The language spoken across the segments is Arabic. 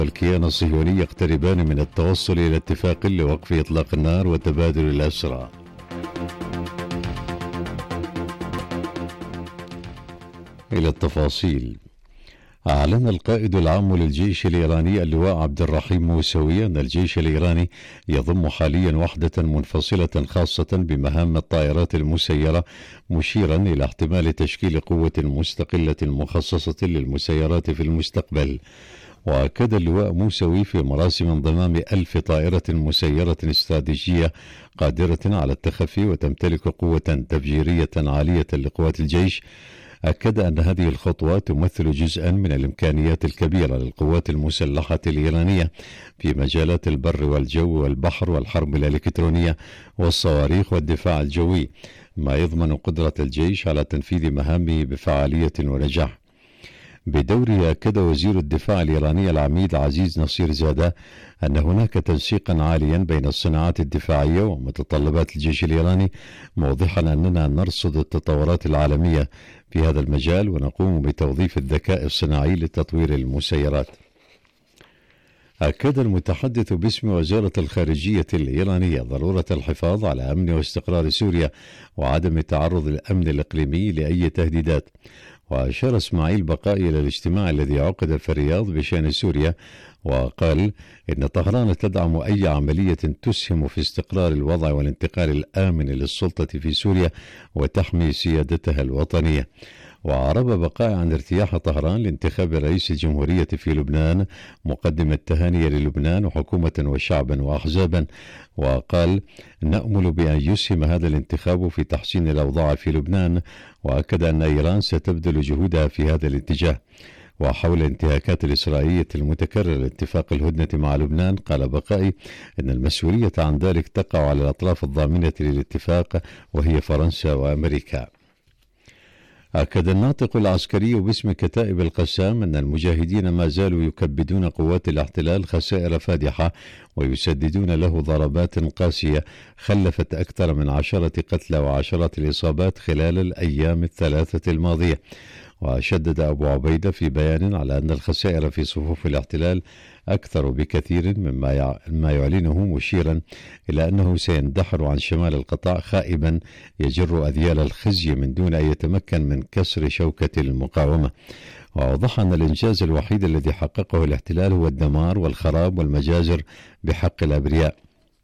والكيان الصهيوني يقتربان من التوصل إلى اتفاق لوقف إطلاق النار وتبادل الأسرى. إلى التفاصيل. أعلن القائد العام للجيش الإيراني اللواء عبد الرحيم موسوي أن الجيش الإيراني يضم حاليا وحدة منفصلة خاصة بمهام الطائرات المسيرة، مشيرا إلى احتمال تشكيل قوة مستقلة مخصصة للمسيرات في المستقبل. وأكد اللواء موسوي في مراسم انضمام 1000 طائرة مسيرة استراتيجية قادرة على التخفي وتمتلك قوة تفجيرية عالية لقوات الجيش. أكد أن هذه الخطوة تمثل جزءا من الإمكانيات الكبيرة للقوات المسلحة الإيرانية في مجالات البر والجو والبحر والحرب الإلكترونية والصواريخ والدفاع الجوي، ما يضمن قدرة الجيش على تنفيذ مهامه بفعالية ونجاح. بدوره أكد وزير الدفاع الإيراني العميد عزيز نصير زادة أن هناك تنسيقا عاليا بين الصناعات الدفاعية ومتطلبات الجيش الإيراني، موضحا أننا نرصد التطورات العالمية في هذا المجال ونقوم بتوظيف الذكاء الصناعي لتطوير المسيرات. أكد المتحدث باسم وزارة الخارجية الإيرانية ضرورة الحفاظ على أمن واستقرار سوريا وعدم تعرض الأمن الإقليمي لأي تهديدات. وأشار إسماعيل بقائي إلى الاجتماع الذي عقد في الرياض بشأن سوريا، وقال إن طهران تدعم أي عملية تسهم في استقرار الوضع والانتقال الآمن للسلطة في سوريا وتحمي سيادتها الوطنية. وأعرب بقائي عن ارتياح طهران لانتخاب رئيس الجمهورية في لبنان، مقدم التهاني للبنان وحكومة وشعبا وأحزابا، وقال نأمل بأن يسهم هذا الانتخاب في تحسين الأوضاع في لبنان. وأكد أن إيران ستبذل جهودها في هذا الاتجاه. وحول الانتهاكات الإسرائيلية المتكررة لاتفاق الهدنة مع لبنان، قال بقائي إن المسؤولية عن ذلك تقع على الأطراف الضامنة للاتفاق وهي فرنسا وأمريكا. أكد الناطق العسكري باسم كتائب القسام أن المجاهدين ما زالوا يكبدون قوات الاحتلال خسائر فادحة ويسددون له ضربات قاسية خلفت أكثر من 10 قتلى وعشرات الإصابات خلال الأيام الثلاثة الماضية. وشدد أبو عبيدة في بيان على أن الخسائر في صفوف الاحتلال أكثر بكثير مما يعلنه، مشيرا إلى أنه سيندحر عن شمال القطاع خائبا يجر أذيال الخزي من دون أن يتمكن من كسر شوكة المقاومة. وأوضح أن الإنجاز الوحيد الذي حققه الاحتلال هو الدمار والخراب والمجازر بحق الأبرياء.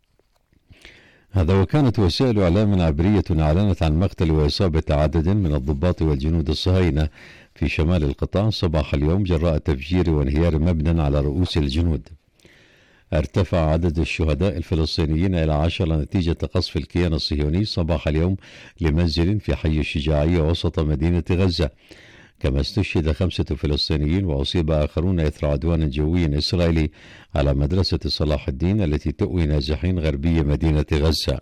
هذا وكانت وسائل إعلام عبرية أعلنت عن مقتل وإصابة عدد من الضباط والجنود الصهاينة في شمال القطاع صباح اليوم جراء تفجير وانهيار مبنى على رؤوس الجنود. ارتفع عدد الشهداء الفلسطينيين إلى 10 نتيجة قصف الكيان الصهيوني صباح اليوم لمنزل في حي الشجاعية وسط مدينة غزة. كما استشهد 5 فلسطينيين وأصيب آخرون إثر عدوان جوي إسرائيلي على مدرسة صلاح الدين التي تؤوي نازحين غربي مدينة غزة.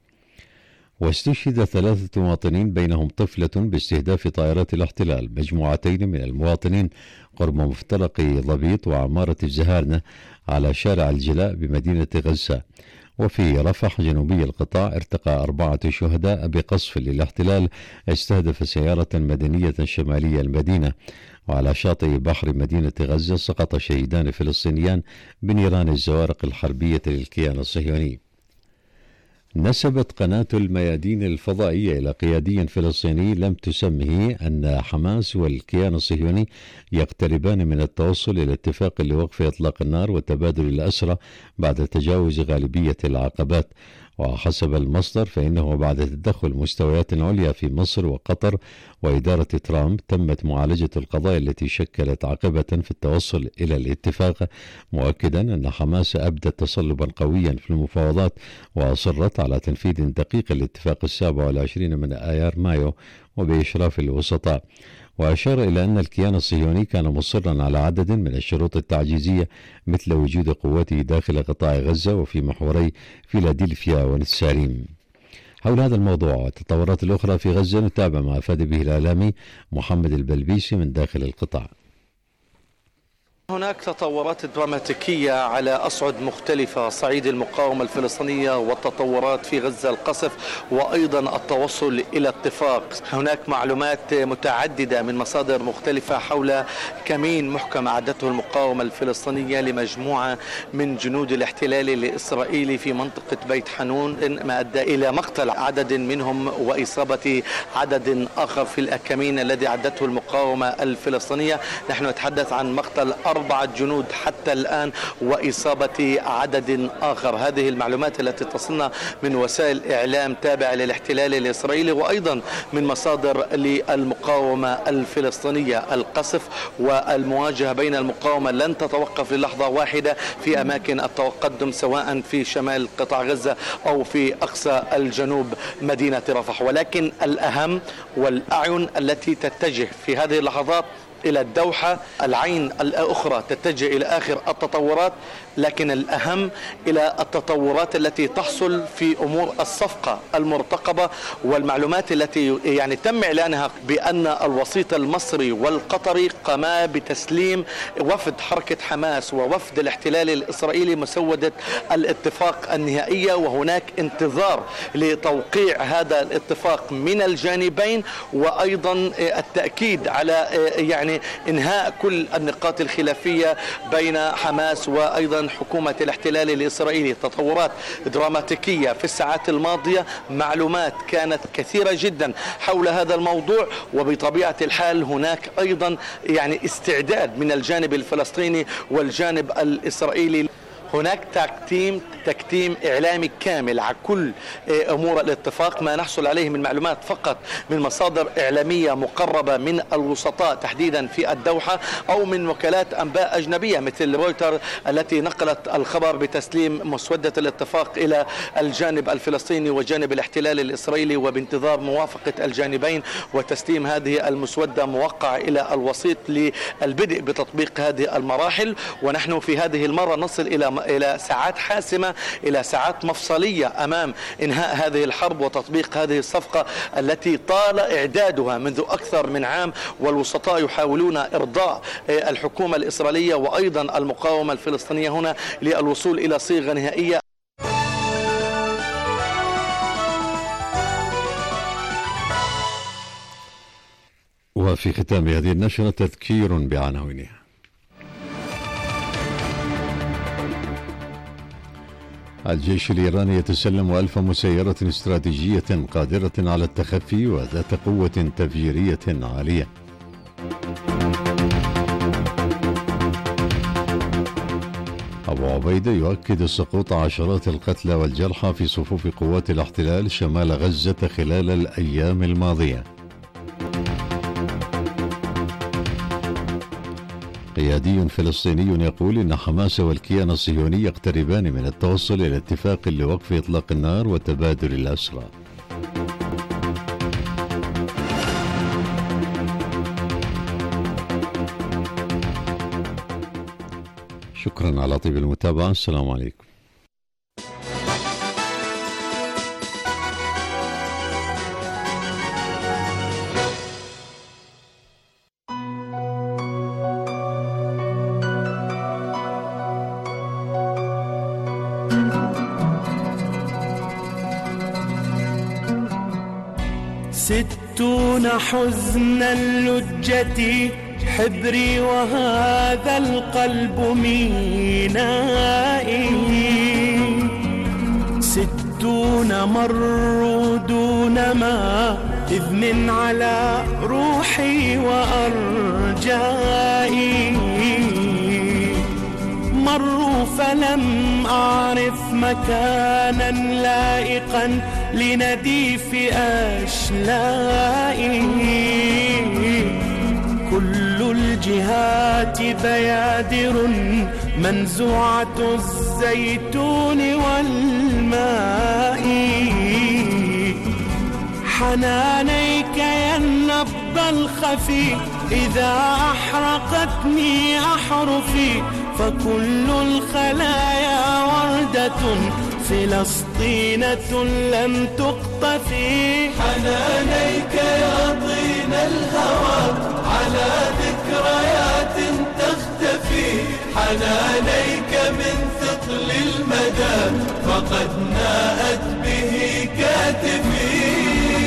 واستشهد 3 مواطنين بينهم طفلة باستهداف طائرات الاحتلال مجموعتين من المواطنين قرب مفترق ضبيط وعمارة الزهارنة على شارع الجلاء بمدينة غزة. وفي رفح جنوبي القطاع ارتقى 4 شهداء بقصف للاحتلال استهدف سيارة مدنية شمالية المدينة. وعلى شاطئ بحر مدينة غزة سقط شهيدان فلسطينيان بنيران الزوارق الحربية للكيان الصهيوني. نسبت قناة الميادين الفضائية إلى قيادي فلسطيني لم تسمه أن حماس والكيان الصهيوني يقتربان من التوصل إلى اتفاق لوقف إطلاق النار وتبادل الأسرى بعد تجاوز غالبية العقبات. وحسب المصدر فإنه بعد تدخل مستويات عليا في مصر وقطر وإدارة ترامب تمت معالجة القضايا التي شكلت عقبة في التوصل إلى الاتفاق، مؤكدا أن حماس أبدت تصلبا قويا في المفاوضات وأصرت على تنفيذ دقيق الاتفاق 27 من آيار مايو وبإشراف الوسطاء. وأشار إلى أن الكيان الصهيوني كان مصرا على عدد من الشروط التعجيزية مثل وجود قواته داخل قطاع غزة وفي محوري فيلادلفيا ونتساريم. حول هذا الموضوع والتطورات الأخرى في غزة نتابع ما أفاد به الإعلامي محمد البلبيسي من داخل القطاع. هناك تطورات دراماتيكية على أصعد مختلفة، صعيد المقاومة الفلسطينية والتطورات في غزة القصف وأيضا التوصل إلى اتفاق. هناك معلومات متعددة من مصادر مختلفة حول كمين محكم أعدته المقاومة الفلسطينية لمجموعة من جنود الاحتلال الإسرائيلي في منطقة بيت حنون، ما أدى إلى مقتل عدد منهم وإصابة عدد آخر في الكمين الذي أعدته المقاومة الفلسطينية. نحن نتحدث عن مقتل 4 جنود حتى الآن وإصابة عدد آخر. هذه المعلومات التي تصلنا من وسائل إعلام تابعة للاحتلال الإسرائيلي وأيضا من مصادر للمقاومة الفلسطينية. القصف والمواجهة بين المقاومة لن تتوقف للحظة واحدة في أماكن التقدم سواء في شمال قطاع غزة أو في أقصى الجنوب مدينة رفح، ولكن الأهم والأعين التي تتجه في هذه اللحظات إلى الدوحة، العين الأخرى تتجه إلى آخر التطورات، لكن الأهم إلى التطورات التي تحصل في أمور الصفقة المرتقبة والمعلومات التي تم إعلانها بأن الوسيط المصري والقطري قاما بتسليم وفد حركة حماس ووفد الاحتلال الإسرائيلي مسودة الاتفاق النهائية، وهناك انتظار لتوقيع هذا الاتفاق من الجانبين وأيضا التأكيد على إنهاء كل النقاط الخلافية بين حماس وأيضا حكومة الاحتلال الإسرائيلي. تطورات دراماتيكية في الساعات الماضية، معلومات كانت كثيرة جدا حول هذا الموضوع، وبطبيعة الحال هناك أيضا استعداد من الجانب الفلسطيني والجانب الإسرائيلي. هناك تكتيم إعلامي كامل على كل أمور الاتفاق. ما نحصل عليه من معلومات فقط من مصادر إعلامية مقربة من الوسطاء تحديدا في الدوحة أو من وكالات أنباء أجنبية مثل رويتر التي نقلت الخبر بتسليم مسودة الاتفاق إلى الجانب الفلسطيني وجانب الاحتلال الإسرائيلي، وبانتظار موافقة الجانبين وتسليم هذه المسودة موقعة إلى الوسيط للبدء بتطبيق هذه المراحل. ونحن في هذه المرة نصل إلى ساعات حاسمة، إلى ساعات مفصلية أمام إنهاء هذه الحرب وتطبيق هذه الصفقة التي طال إعدادها منذ أكثر من عام، والوسطاء يحاولون إرضاء الحكومة الإسرائيلية وأيضا المقاومة الفلسطينية هنا للوصول إلى صيغة نهائية. وفي ختام هذه النشرة تذكير بعناوينها. الجيش الإيراني يتسلم 1000 مسيرة استراتيجية قادرة على التخفي وذات قوة تفجيرية عالية. أبو عبيدة يؤكد سقوط عشرات القتلى والجرحى في صفوف قوات الاحتلال شمال غزة خلال الأيام الماضية. قيادي فلسطيني يقول إن حماس والكيان الصهيوني يقتربان من التوصل إلى اتفاق لوقف إطلاق النار وتبادل الأسرى. شكرا على طيب المتابعة. السلام عليكم. ستون حزن اللجة حبري وهذا القلب مينائي، 60 مروا دون ما إذن على روحي وأرجائي، مروا فلم أعرف مكانا لائقا لنديف أشلائي، كل الجهات بيادر منزوعة الزيتون والماء، حنانيك يا النبض الخفي إذا أحرقتني أحرفي، فكل الخلايا وردة فلسطينة لم تقطفي، حنانيك يا طين الهوى على ذكريات تختفي. كاتفي حنانيك من ثقل المدى فقد ناءت به كاتفي.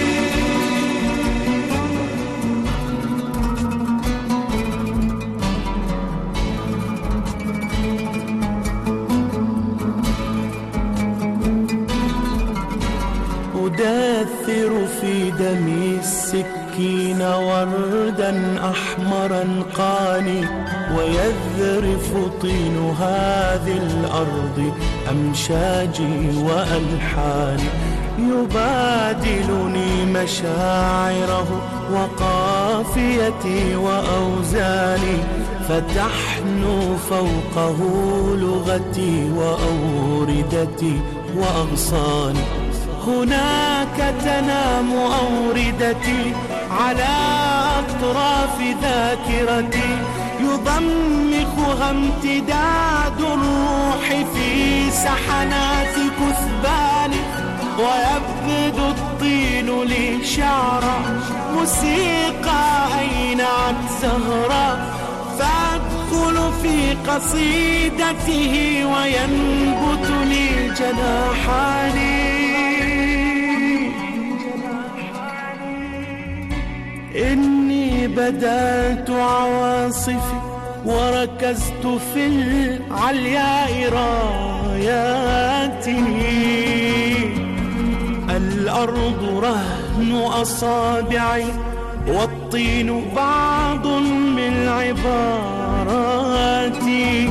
أدثر في دمي السكين وردا أحمرا قاني ويذرف طين هذه الأرض أمشاجي وألحاني يبادلني مشاعره وقافيتي وأوزاني فتحنو فوقه لغتي وأوردتي وأغصاني. هناك تنام أوردتي على أطراف ذاكرتي يضمخها امتداد الروح في سحنات كثباني ويبدو الطين لي شعرا موسيقى أينعت زهرا فأدخل في قصيدته وينبت لي جناحاني. إني بدأت عواصفي وركزت في العلياء راياتي الأرض رهن أصابعي والطين بعض من عباراتي.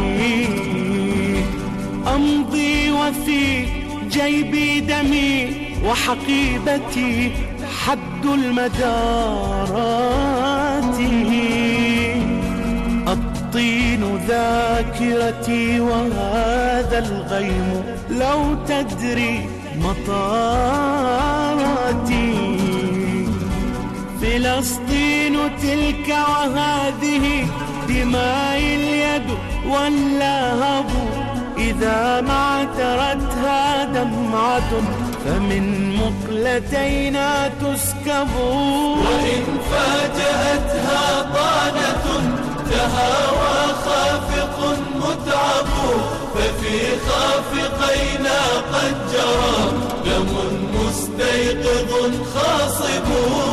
أمضي وفي جيبي دمي وحقيبتي حد المدارات. الطين ذاكرتي وهذا الغيم لو تدري مطاراتي. فلسطين تلك وهذه دماء اليد واللهب إذا ما اعترتها دمعة فمن مقلتينا تسكب. وإن فاجأتها طعنة تهاوى خافق متعب ففي خافقينا قد جرى دم مستيقظ خاصب.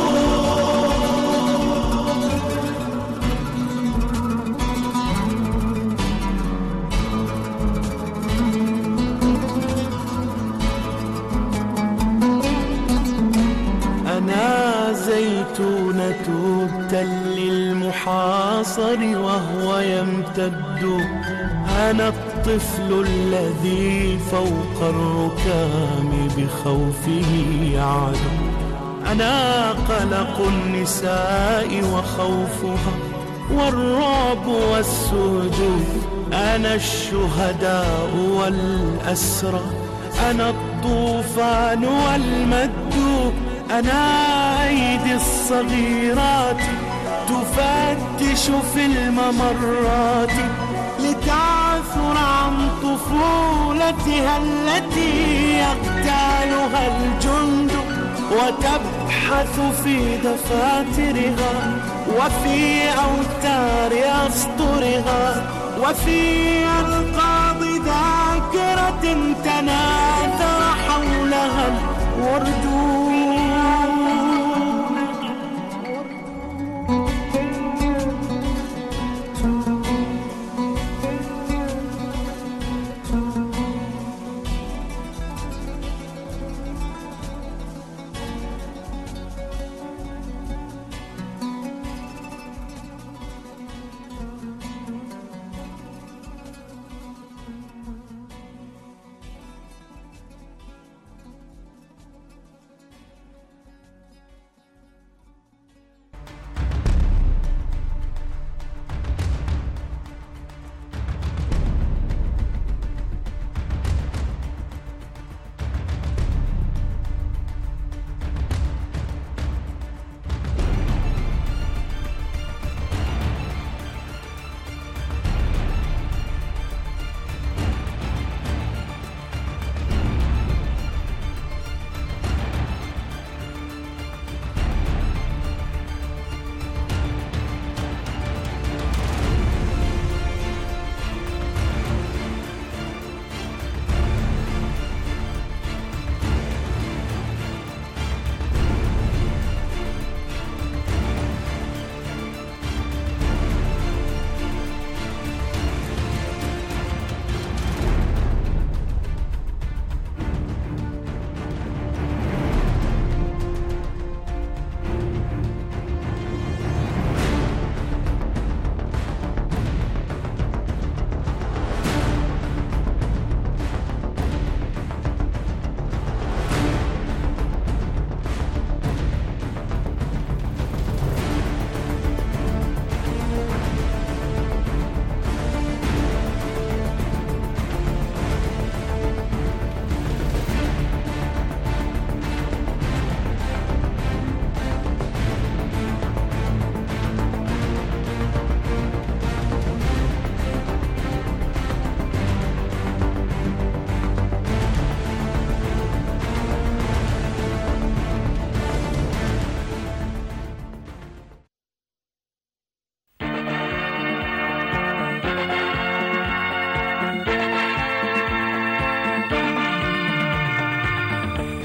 أنا زيتونة التل المحاصر وهو يمتد. أنا الطفل الذي فوق الركام بخوفه يعدو. أنا قلق النساء وخوفها والرعب والسجود. أنا الشهداء والأسرى. أنا الطوفان والمد. أنا أيدي الصغيرات تفتش في الممرات لتعثر عن طفولتها التي يقتالها الجند وتبحث في دفاترها وفي أوتار أسطرها وفي ألقاب ذاكرة تناثر حولها الورد.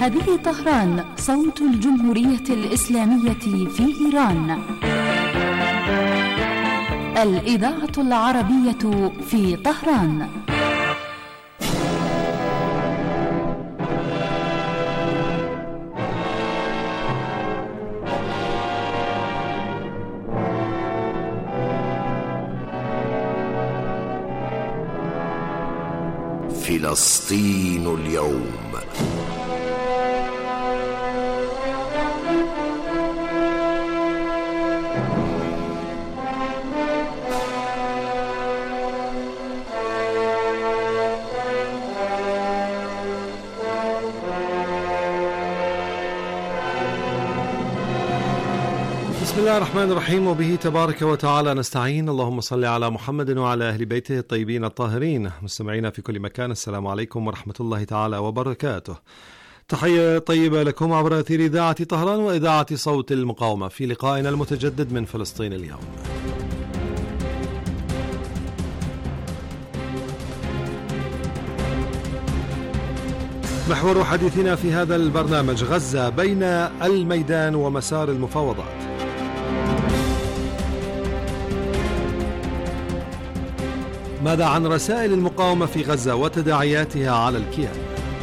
هذه طهران، صوت الجمهورية الإسلامية في إيران. الإذاعة العربية في طهران. فلسطين اليوم. بسم الله الرحمن الرحيم، وبه تبارك وتعالى نستعين. اللهم صل على محمد وعلى أهل بيته الطيبين الطاهرين. مستمعينا في كل مكان، السلام عليكم ورحمة الله تعالى وبركاته. تحية طيبة لكم عبر أثير إذاعة طهران وإذاعة صوت المقاومة في لقائنا المتجدد من فلسطين اليوم. محور حديثنا في هذا البرنامج: غزة بين الميدان ومسار المفاوضات. ماذا عن رسائل المقاومة في غزة وتداعياتها على الكيان؟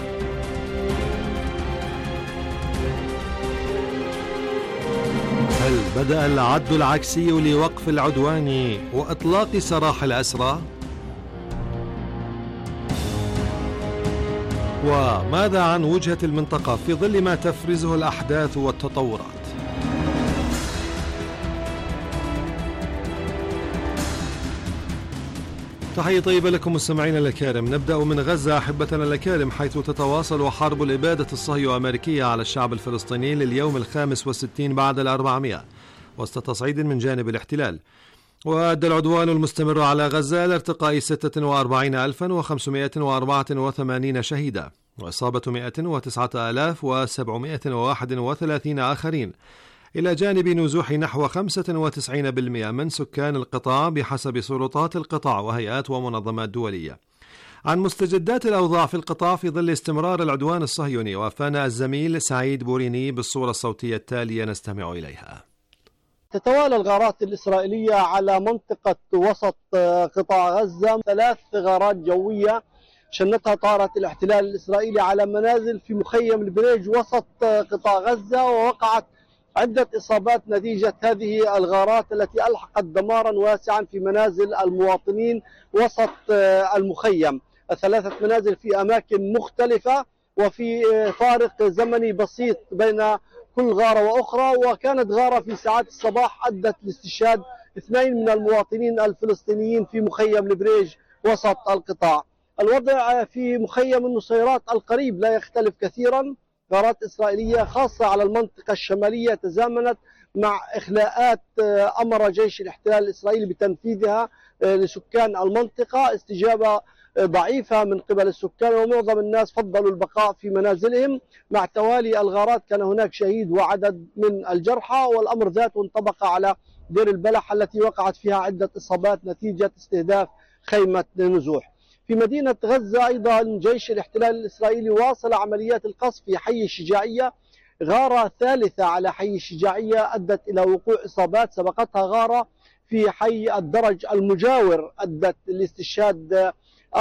هل بدأ العد العكسي لوقف العدوان وإطلاق سراح الأسرى؟ وماذا عن وجهة المنطقة في ظل ما تفرزه الأحداث والتطورات؟ تحية طيبة لكم مستمعينا الكرام. نبدأ من غزة أحبتنا الكرام، حيث تتواصل حرب الإبادة الصهيو-أمريكية على الشعب الفلسطيني لليوم ال65 بعد 400 وسط تصعيد من جانب الاحتلال. وأدى العدوان المستمر على غزة لارتقاء 46,584 شهيدا وإصابة 109,731 آخرين، إلى جانب نزوح نحو 95% من سكان القطاع بحسب سلطات القطاع وهيئات ومنظمات دولية. عن مستجدات الأوضاع في القطاع في ظل استمرار العدوان الصهيوني وافانا الزميل سعيد بوريني بالصورة الصوتية التالية نستمع إليها. تتوالى الغارات الإسرائيلية على منطقة وسط قطاع غزة. 3 غارات جوية شنتها طائرة الاحتلال الإسرائيلي على منازل في مخيم البريج وسط قطاع غزة، ووقعت عدة إصابات نتيجة هذه الغارات التي ألحقت دمارا واسعا في منازل المواطنين وسط المخيم. 3 منازل في أماكن مختلفة وفي فارق زمني بسيط بين كل غارة وأخرى. وكانت غارة في ساعات الصباح أدت لاستشهاد 2 من المواطنين الفلسطينيين في مخيم البريج وسط القطاع. الوضع في مخيم النصيرات القريب لا يختلف كثيرا. غارات إسرائيلية خاصة على المنطقة الشمالية تزامنت مع إخلاءات أمر جيش الاحتلال الإسرائيلي بتنفيذها لسكان المنطقة. استجابة ضعيفة من قبل السكان، ومعظم الناس فضلوا البقاء في منازلهم. مع توالي الغارات كان هناك شهيد وعدد من الجرحى، والأمر ذاته انطبق على دير البلح التي وقعت فيها عدة إصابات نتيجة استهداف خيمة نزوح. في مدينة غزة أيضا جيش الاحتلال الإسرائيلي واصل عمليات القصف في حي الشجاعية. غارة ثالثة على حي الشجاعية أدت إلى وقوع إصابات، سبقتها غارة في حي الدرج المجاور أدت لاستشهاد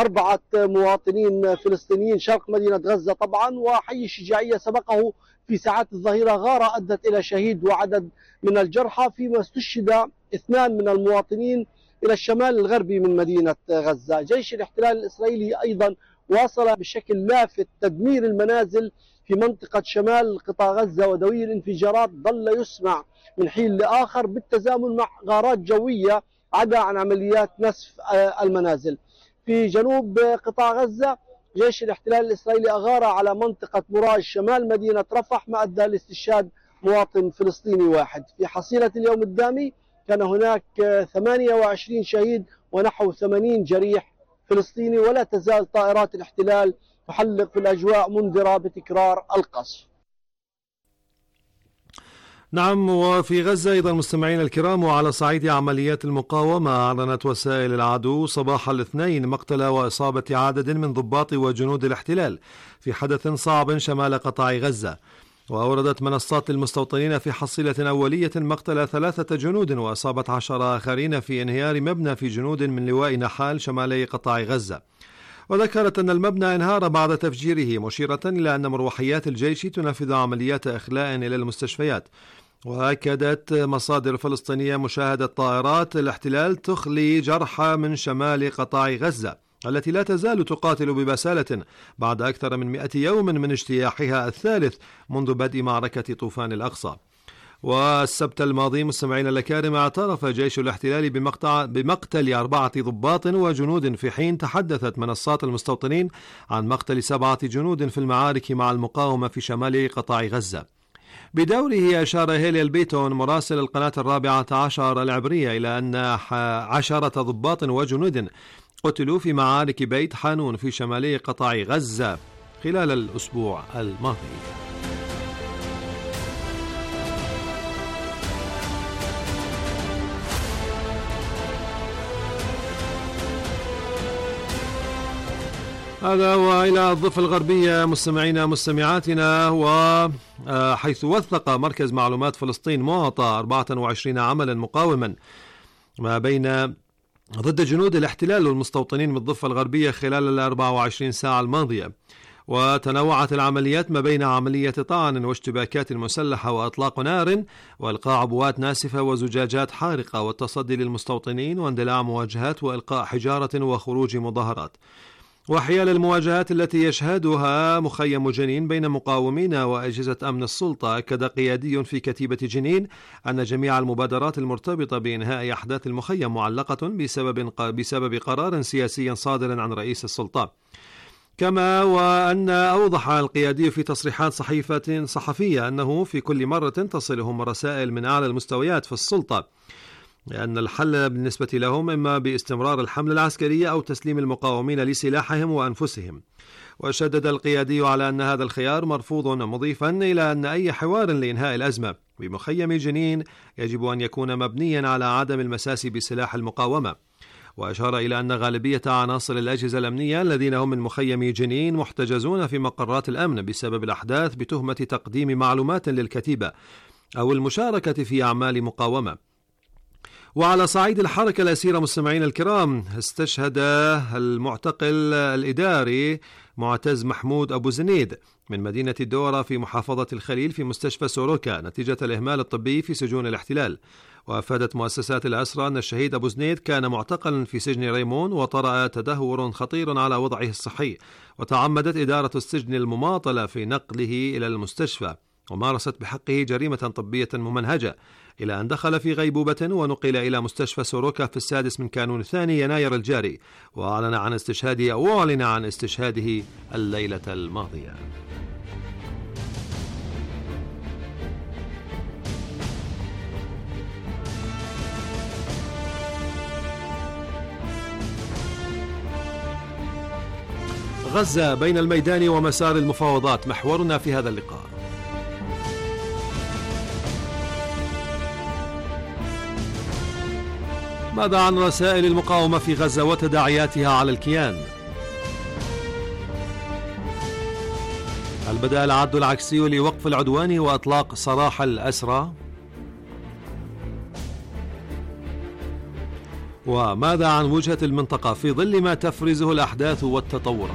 4 مواطنين فلسطينيين شرق مدينة غزة طبعا. وحي الشجاعية سبقه في ساعات الظهيرة غارة أدت إلى شهيد وعدد من الجرحى، فيما استشهد 2 من المواطنين إلى الشمال الغربي من مدينة غزة. جيش الاحتلال الإسرائيلي أيضا واصل بشكل لافت تدمير المنازل في منطقة شمال قطاع غزة، ودوي الانفجارات ظل يسمع من حين لآخر بالتزامن مع غارات جوية عدا عن عمليات نسف المنازل. في جنوب قطاع غزة جيش الاحتلال الإسرائيلي أغار على منطقة مراج شمال مدينة رفح، ما أدى لاستشهاد مواطن فلسطيني واحد. في حصيلة اليوم الدامي كان هناك 28 شهيد ونحو 80 جريح فلسطيني، ولا تزال طائرات الاحتلال تحلق في الأجواء منذرة بتكرار القصف. نعم، وفي غزة أيضا مستمعين الكرام، وعلى صعيد عمليات المقاومة، أعلنت وسائل العدو صباح الاثنين مقتل وإصابة عدد من ضباط وجنود الاحتلال في حدث صعب شمال قطاع غزة. وأوردت منصات المستوطنين في حصيلة أولية مقتل 3 جنود وإصابة 10 آخرين في انهيار مبنى في جنود من لواء نحال شمالي قطاع غزة. وذكرت أن المبنى انهار بعد تفجيره، مشيرة إلى أن مروحيات الجيش تنفذ عمليات إخلاء إلى المستشفيات. وأكدت مصادر فلسطينية مشاهدة طائرات الاحتلال تخلي جرحى من شمال قطاع غزة التي لا تزال تقاتل ببسالة بعد أكثر من 100 يوم من اجتياحها الثالث منذ بدء معركة طوفان الأقصى. والسبت الماضي مستمعين الأكارم، اعترف جيش الاحتلال بمقتل 4 ضباط وجنود، في حين تحدثت منصات المستوطنين عن مقتل 7 جنود في المعارك مع المقاومة في شمال قطاع غزة. بدوره أشار هيلي البيتون مراسل القناة 14 العبرية إلى أن 10 ضباط وجنود قتلوا في معارك بيت حانون في شمالي قطاع غزة خلال الأسبوع الماضي. هذا وإلى الضفة الغربية مستمعينا مستمعاتنا، وحيث وثق مركز معلومات فلسطين معطى 24 عملا مقاوما ما بين ضد جنود الاحتلال والمستوطنين بالضفة الغربية خلال 24 ساعة الماضية. وتنوعت العمليات ما بين عملية طعن واشتباكات مسلحة وإطلاق نار وإلقاء عبوات ناسفة وزجاجات حارقة والتصدي للمستوطنين واندلاع مواجهات وإلقاء حجارة وخروج مظاهرات. وحيال المواجهات التي يشهدها مخيم جنين بين مقاومين وأجهزة أمن السلطة، أكد قيادي في كتيبة جنين أن جميع المبادرات المرتبطة بإنهاء أحداث المخيم معلقة بسبب قرار سياسي صادر عن رئيس السلطة. كما وأن أوضح القيادي في تصريحات صحفية أنه في كل مرة تصلهم رسائل من أعلى المستويات في السلطة لأن الحل بالنسبة لهم إما باستمرار الحملة العسكرية أو تسليم المقاومين لسلاحهم وأنفسهم. وشدد القيادي على أن هذا الخيار مرفوض، مضيفا إلى أن أي حوار لإنهاء الأزمة بمخيم جنين يجب أن يكون مبنيا على عدم المساس بسلاح المقاومة. وأشار إلى أن غالبية عناصر الأجهزة الأمنية الذين هم من مخيم جنين محتجزون في مقرات الأمن بسبب الأحداث بتهمة تقديم معلومات للكتيبة أو المشاركة في أعمال مقاومة. وعلى صعيد الحركة الأسيرة مستمعين الكرام، استشهد المعتقل الإداري معتز محمود أبو زنيد من مدينة الدورة في محافظة الخليل في مستشفى سوروكا نتيجة الإهمال الطبي في سجون الاحتلال. وأفادت مؤسسات الأسرى أن الشهيد أبو زنيد كان معتقلا في سجن ريمون وطرأ تدهور خطير على وضعه الصحي، وتعمدت إدارة السجن المماطلة في نقله إلى المستشفى، ومارست بحقه جريمة طبية ممنهجة، إلى أن دخل في غيبوبة ونقل إلى مستشفى سوروكا في 6 من كانون 2 يناير الجاري، وأعلن عن استشهاده الليلة الماضية. غزة بين الميدان ومسار المفاوضات محورنا في هذا اللقاء. ماذا عن رسائل المقاومة في غزة وتداعياتها على الكيان؟ هل بدأ العد العكسي لوقف العدوان وإطلاق سراح الأسرى؟ وماذا عن وجهة المنطقة في ظل ما تفرزه الأحداث والتطورات؟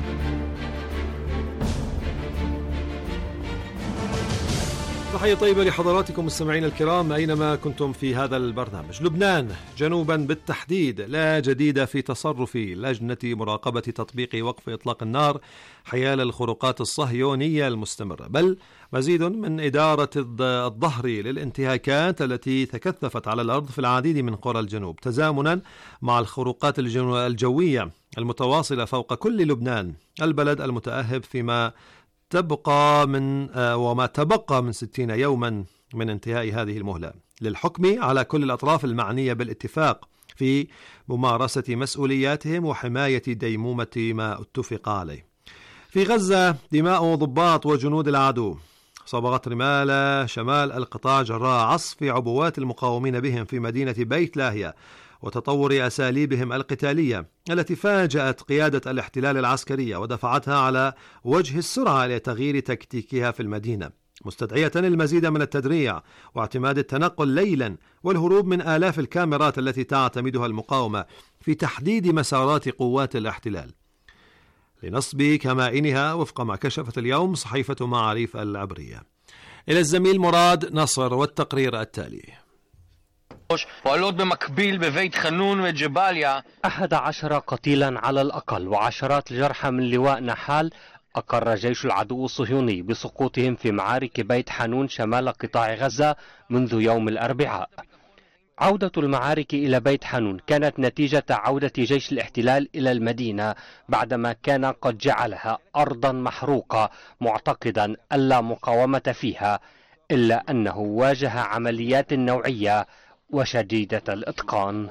تحية طيبة لحضراتكم مستمعين الكرام أينما كنتم في هذا البرنامج. لبنان جنوبا بالتحديد لا جديد في تصرف لجنة مراقبة تطبيق وقف إطلاق النار حيال الخروقات الصهيونية المستمرة، بل مزيد من إدارة الظهر للانتهاكات التي تكثفت على الأرض في العديد من قرى الجنوب، تزامنا مع الخروقات الجوية المتواصلة فوق كل لبنان البلد المتأهب فيما تبقى من 60 يوما من انتهاء هذه المهلة للحكم على كل الأطراف المعنية بالاتفاق في ممارسة مسؤولياتهم وحماية ديمومة ما اتفق عليه. في غزة دماء ضباط وجنود العدو صبغت رمال شمال القطاع جراء عصف عبوات المقاومين بهم في مدينة بيت لاهيا وتطور أساليبهم القتالية التي فاجأت قيادة الاحتلال العسكرية ودفعتها على وجه السرعة لتغيير تكتيكها في المدينة، مستدعية المزيد من التدريع واعتماد التنقل ليلا والهروب من آلاف الكاميرات التي تعتمدها المقاومة في تحديد مسارات قوات الاحتلال لنصب كمائنها وفق ما كشفت اليوم صحيفة معاريف العبرية. إلى الزميل مراد نصر والتقرير التالي. פועלות במקביל בבית חנון וג'באליה 11 قتيلا على الأقل وعشرات الجرحى من لواء نحال. أقر جيش العدو الصهيوني بسقوطهم في معارك بيت حنون شمال قطاع غزة منذ يوم الأربعاء. عودة المعارك إلى بيت حنون كانت نتيجة عودة جيش الاحتلال إلى المدينة بعدما كان قد جعلها أرضا محروقة معتقدا ألا مقاومة فيها، إلا أنه واجه عمليات نوعية وشديدة الإتقان.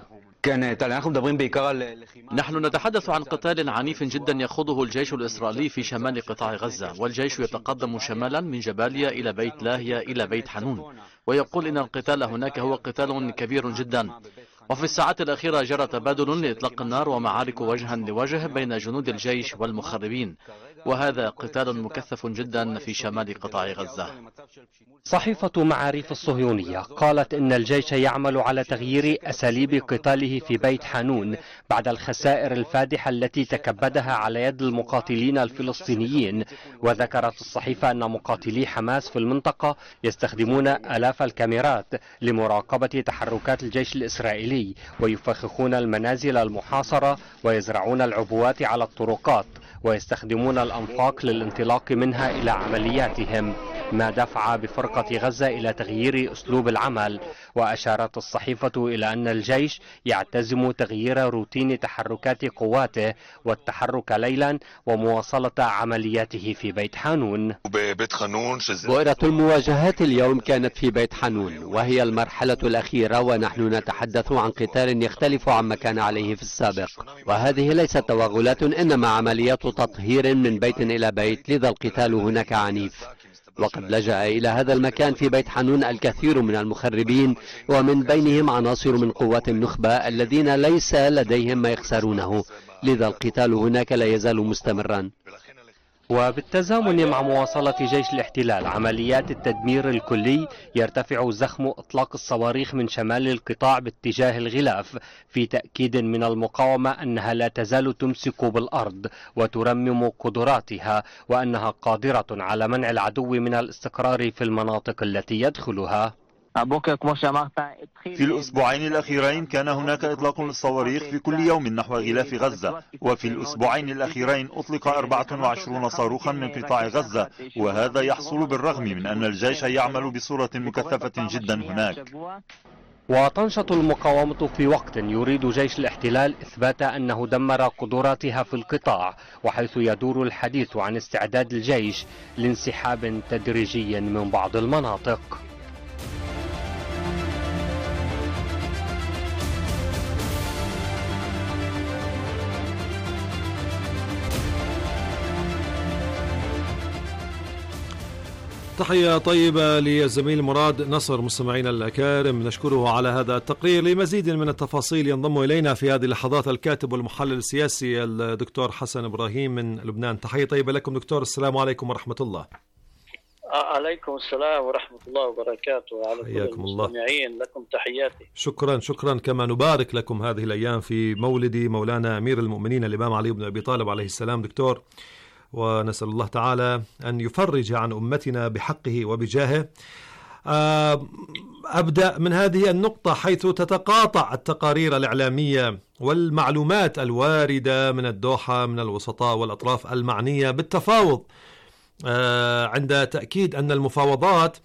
نحن نتحدث عن قتال عنيف جدا يخوضه الجيش الإسرائيلي في شمال قطاع غزة، والجيش يتقدم شمالا من جباليا إلى بيت لاهيا إلى بيت حنون، ويقول إن القتال هناك هو قتال كبير جدا. وفي الساعات الأخيرة جرى تبادل لإطلاق النار ومعارك وجها لوجه بين جنود الجيش والمخربين، وهذا قتال مكثف جدا في شمال قطاع غزة. صحيفة معاريف الصهيونية قالت إن الجيش يعمل على تغيير أساليب قتاله في بيت حنون بعد الخسائر الفادحة التي تكبدها على يد المقاتلين الفلسطينيين. وذكرت الصحيفة أن مقاتلي حماس في المنطقة يستخدمون آلاف الكاميرات لمراقبة تحركات الجيش الإسرائيلي، ويفخخون المنازل المحاصرة ويزرعون العبوات على الطرقات ويستخدمون الأنفاق للانطلاق منها إلى عملياتهم، ما دفع بفرقة غزة إلى تغيير أسلوب العمل. وأشارت الصحيفة إلى أن الجيش يعتزم تغيير روتين تحركات قواته والتحرك ليلا ومواصلة عملياته في بيت حنون. بؤرة المواجهات اليوم كانت في بيت حنون، وهي المرحلة الأخيرة، ونحن نتحدث عن قتال يختلف عما كان عليه في السابق، وهذه ليست توغلات إنما عمليات تطهير من بيت إلى بيت، لذا القتال هناك عنيف. وقد لجأ إلى هذا المكان في بيت حنون الكثير من المخربين، ومن بينهم عناصر من قوات النخبة الذين ليس لديهم ما يخسرونه، لذا القتال هناك لا يزال مستمرا. وبالتزامن مع مواصلة جيش الاحتلال عمليات التدمير الكلي، يرتفع زخم إطلاق الصواريخ من شمال القطاع باتجاه الغلاف في تأكيد من المقاومة أنها لا تزال تمسك بالأرض وترمم قدراتها، وأنها قادرة على منع العدو من الاستقرار في المناطق التي يدخلها. في الأسبوعين الأخيرين كان هناك إطلاق للصواريخ في كل يوم نحو غلاف غزة، وفي الأسبوعين الأخيرين أطلق 24 صاروخا من قطاع غزة، وهذا يحصل بالرغم من أن الجيش يعمل بصورة مكثفة جدا هناك. وتنشط المقاومة في وقت يريد جيش الاحتلال إثبات أنه دمر قدراتها في القطاع، وحيث يدور الحديث عن استعداد الجيش لانسحاب تدريجي من بعض المناطق. تحية طيبة للزميل مراد نصر. مستمعينا الأكارم، نشكره على هذا التقرير. لمزيد من التفاصيل ينضم إلينا في هذه اللحظات الكاتب والمحلل السياسي الدكتور حسن إبراهيم من لبنان. تحية طيبة لكم دكتور، السلام عليكم ورحمة الله. عليكم السلام ورحمة الله وبركاته. على كل المستمعين لكم تحياتي. شكرا كما نبارك لكم هذه الأيام في مولد مولانا أمير المؤمنين الإمام علي بن أبي طالب عليه السلام دكتور، ونسأل الله تعالى أن يفرج عن أمتنا بحقه وبجاهه. أبدأ من هذه النقطة حيث تتقاطع التقارير الإعلامية والمعلومات الواردة من الدوحة من الوسطاء والأطراف المعنية بالتفاوض عند تأكيد أن المفاوضات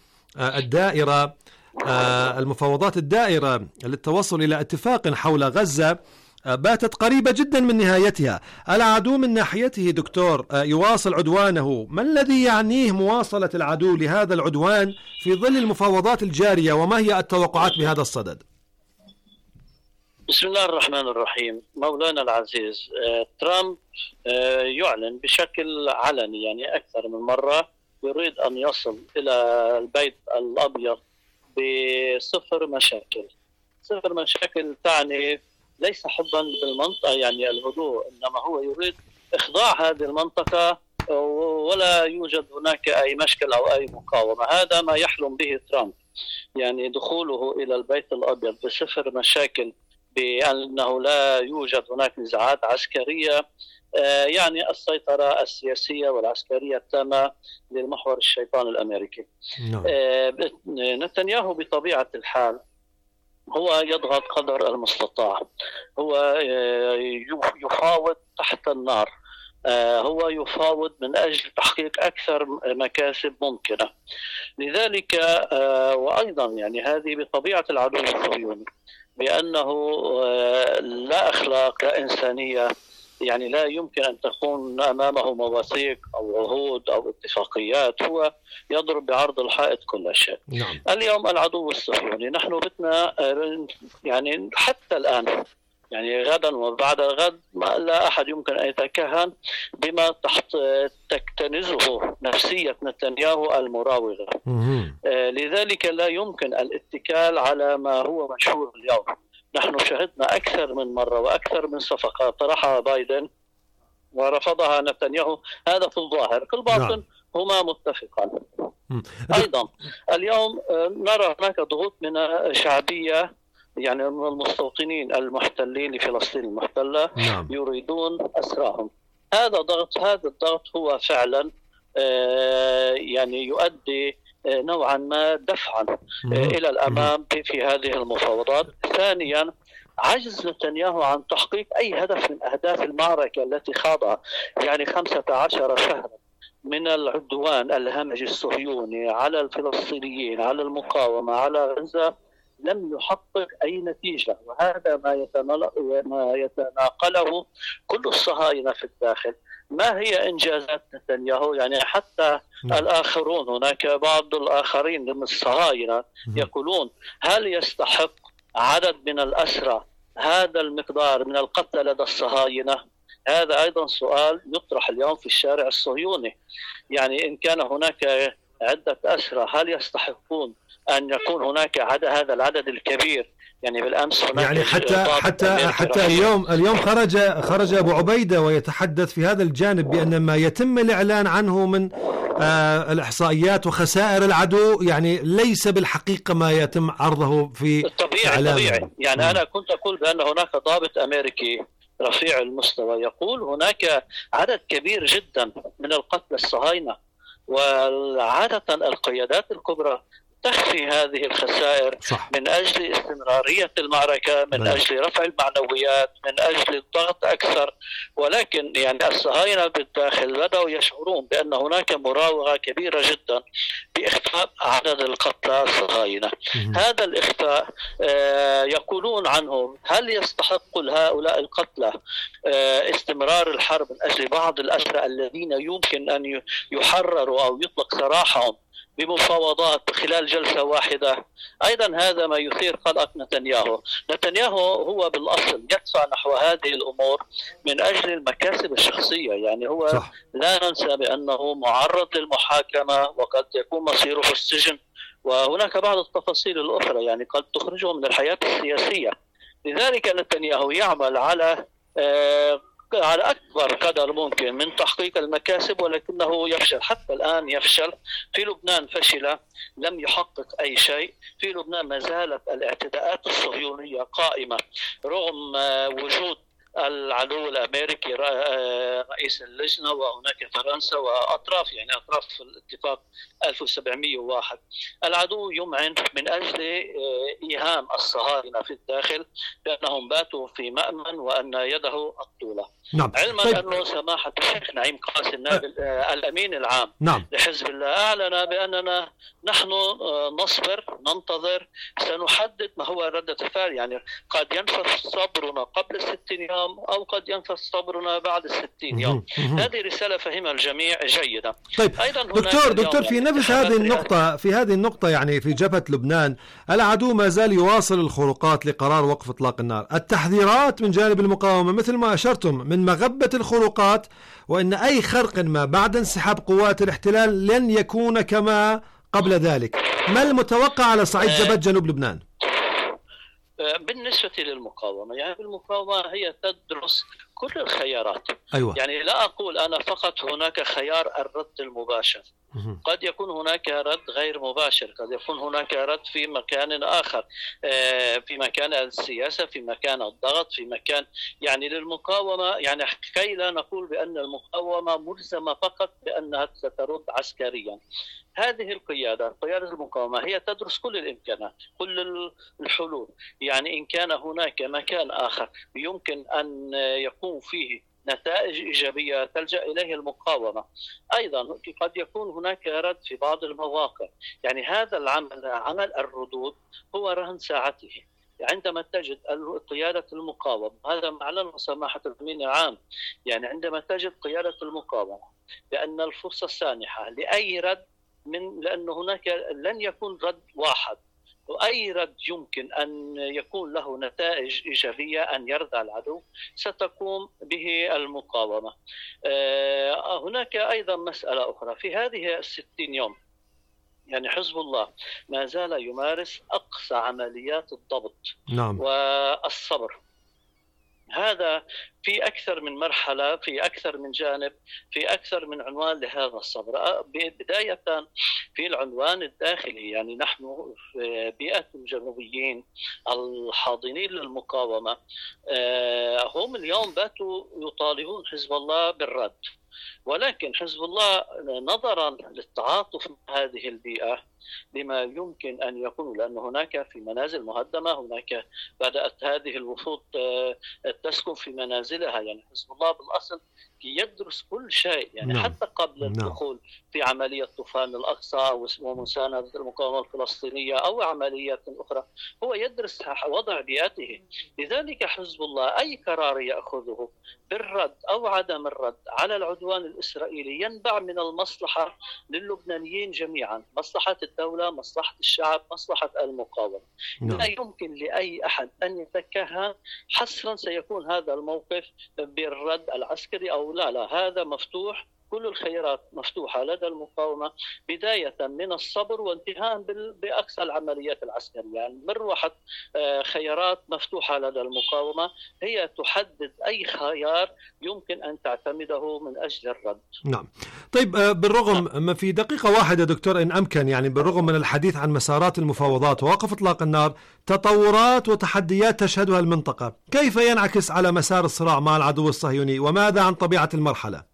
الدائرة للتوصل إلى اتفاق حول غزة باتت قريبة جدا من نهايتها. العدو من ناحيته دكتور يواصل عدوانه، ما الذي يعنيه مواصلة العدو لهذا العدوان في ظل المفاوضات الجارية، وما هي التوقعات بهذا الصدد؟ بسم الله الرحمن الرحيم. مولانا العزيز، ترامب يعلن بشكل علني يعني أكثر من مرة يريد أن يصل إلى البيت الأبيض بصفر مشاكل. صفر مشاكل تعني ليس حبا بالمنطقة يعني الهدوء، إنما هو يريد إخضاع هذه المنطقة ولا يوجد هناك أي مشكل أو أي مقاومة. هذا ما يحلم به ترامب، يعني دخوله إلى البيت الأبيض بصفر مشاكل، بأنه لا يوجد هناك نزاعات عسكرية، يعني السيطرة السياسية والعسكرية التامة للمحور الشيطان الأمريكي. نتنياهو بطبيعة الحال هو يضغط قدر المستطاع، هو يفاوض تحت النار، هو يفاوض من أجل تحقيق أكثر مكاسب ممكنة. لذلك وأيضا يعني هذه بطبيعة العدو الصهيوني، بأنه لا أخلاق لا إنسانية، يعني لا يمكن أن تكون أمامه مواثيق أو عهود أو اتفاقيات، هو يضرب بعرض الحائط كل شيء. نعم. اليوم العدو الصهيوني نحن بدنا يعني حتى الآن يعني غدا وبعد الغد لا أحد يمكن أن يتكهن بما تكتنزه نفسية نتنياهو المراوغة. لذلك لا يمكن الاتكال على ما هو مشهور اليوم. نحن شهدنا أكثر من مرة وأكثر من صفقات طرحها بايدن ورفضها نتنياهو، هذا في الظاهر، في الباطن هما متفقان. أيضا اليوم نرى هناك ضغوط من شعبية، يعني من المستوطنين المحتلين لفلسطين المحتلة يريدون أسراهم. هذا الضغط هو فعلا يعني يؤدي نوعا ما دفعا إلى الأمام في هذه المفاوضات. ثانيا عجز نتنياهو عن تحقيق أي هدف من أهداف المعركة التي خاضها، يعني 15 شهرا من العدوان الهمجي الصهيوني على الفلسطينيين، على المقاومة، على غزة، لم يحقق أي نتيجة. وهذا ما يتناقله كل الصهاينة في الداخل. ما هي إنجازات نتنياهو؟ يعني حتى الآخرون، هناك بعض الآخرين من الصهاينة يقولون هل يستحق عدد من الأسرى هذا المقدار من القتل لدى الصهاينة؟ هذا أيضا سؤال يطرح اليوم في الشارع الصهيوني. يعني إن كان هناك عدة أسرى هل يستحقون أن يكون هناك هذا العدد الكبير؟ يعني بالأمس هناك يعني حتى اليوم خرج أبو عبيدة ويتحدث في هذا الجانب بأن ما يتم الإعلان عنه من الإحصائيات وخسائر العدو يعني ليس بالحقيقة ما يتم عرضه في طبيعي. يعني أنا كنت أقول بأن هناك ضابط أمريكي رفيع المستوى يقول هناك عدد كبير جدا من القتلى الصهاينة، وعادة القيادات الكبرى تخفي هذه الخسائر من أجل استمرارية المعركة، من أجل رفع المعنويات، من أجل الضغط أكثر. ولكن يعني الصهاينة بالداخل بدأوا يشعرون بأن هناك مراوغة كبيرة جدا بإخفاء عدد القتلى الصهاينة. هذا الإخفاء يقولون عنه هل يستحق هؤلاء القتلى استمرار الحرب من أجل بعض الأسرى الذين يمكن أن يحرروا أو يطلق سراحهم بمفاوضات خلال جلسة واحدة؟ أيضا هذا ما يثير قلق نتنياهو هو بالأصل يدفع نحو هذه الأمور من أجل المكاسب الشخصية. يعني هو لا ننسى بأنه معرض للمحاكمة وقد يكون مصيره في السجن، وهناك بعض التفاصيل الأخرى يعني قد تخرجه من الحياة السياسية. لذلك نتنياهو يعمل على أكبر قدر ممكن من تحقيق المكاسب، ولكنه يفشل. حتى الآن يفشل. في لبنان فشل، لم يحقق أي شيء. في لبنان ما زالت الاعتداءات الصهيونية قائمة رغم وجود العدو الأمريكي رئيس اللجنة، وهناك فرنسا وأطراف، يعني أطراف الاتفاق 1701. العدو يمعن من أجل إيهام الصهاينة في الداخل بأنهم باتوا في مأمن وأن يده الطولة. علما أنه سماحة الشيخ نعيم قاسم الأمين العام لحزب الله أعلن بأننا نحن نصبر ننتظر، سنحدد ما هو ردة الفعل. يعني قد ينفذ صبرنا قبل الستينيات أيام أو قد ينفذ صبرنا بعد 60 يوم. هذه رسالة فهمها الجميع جيدا. طيب أيضا دكتور في نفس هذه النقطة يعني في جبهة لبنان العدو ما زال يواصل الخروقات لقرار وقف إطلاق النار. التحذيرات من جانب المقاومة مثل ما أشرتم من مغبة الخروقات، وإن أي خرق ما بعد انسحاب قوات الاحتلال لن يكون كما قبل ذلك. ما المتوقع على صعيد جبهة جنوب لبنان؟ بالنسبة للمقاومة، يعني المقاومة هي تدرس كل الخيارات. أيوة. يعني لا أقول أنا فقط هناك خيار الرد المباشر، قد يكون هناك رد غير مباشر، قد يكون هناك رد في مكان آخر، في مكان السياسة، في مكان الضغط، في مكان يعني للمقاومة، يعني كي لا نقول بأن المقاومة ملزمة فقط بأنها سترد عسكريا. هذه قيادة المقاومة هي تدرس كل الإمكانات، كل الحلول. يعني إن كان هناك مكان آخر يمكن أن يكون فيه نتائج إيجابية تلجأ إليه المقاومة. أيضا قد يكون هناك رد في بعض المواقع. يعني هذا عمل الردود هو رهن ساعته. عندما تجد قيادة المقاومة، هذا معلن سماحة الأمين العام، يعني عندما تجد قيادة المقاومة بأن الفرصة سانحة لأي رد، لأن هناك لن يكون رد واحد، وأي رد يمكن أن يكون له نتائج إيجابية أن يرضى العدو ستقوم به المقاومة. هناك أيضا مسألة أخرى في هذه 60 يوم، يعني حزب الله ما زال يمارس أقصى عمليات الضبط والصبر. هذا في أكثر من مرحلة، في أكثر من جانب، في أكثر من عنوان لهذا الصبر. بداية في العنوان الداخلي، يعني نحن في بيئة الجنوبيين الحاضنين للمقاومة هم اليوم باتوا يطالبون حزب الله بالرد، ولكن حزب الله نظرا للتعاطف مع هذه البيئة لما يمكن أن يكون، لأن هناك في منازل مهدمة، هناك بدأت هذه الوفود تسكن في منازلها. يعني حزب الله بالأصل يدرس كل شيء، يعني حتى قبل الدخول في عملية طوفان الأقصى ومساندة المقاومة الفلسطينية أو عمليات أخرى، هو يدرس وضع بيئته. لذلك حزب الله أي قرار يأخذه بالرد أو عدم الرد على العدوان الإسرائيلي ينبع من المصلحة للبنانيين جميعا، مصلحة الدولة، مصلحة الشعب، مصلحة المقاومة. لا يمكن لأي أحد أن يتكهن حصرا سيكون هذا الموقف بالرد العسكري أو لا، هذا مفتوح، كل الخيارات مفتوحة لدى المقاومة، بداية من الصبر وانتهاء بأقصى العمليات العسكرية. يعني مروحة خيارات مفتوحة لدى المقاومة هي تحدد أي خيار يمكن أن تعتمده من أجل الرد. نعم. طيب بالرغم في دقيقة واحدة دكتور إن أمكن، يعني بالرغم من الحديث عن مسارات المفاوضات ووقف إطلاق النار، تطورات وتحديات تشهدها المنطقة، كيف ينعكس على مسار الصراع مع العدو الصهيوني، وماذا عن طبيعة المرحلة؟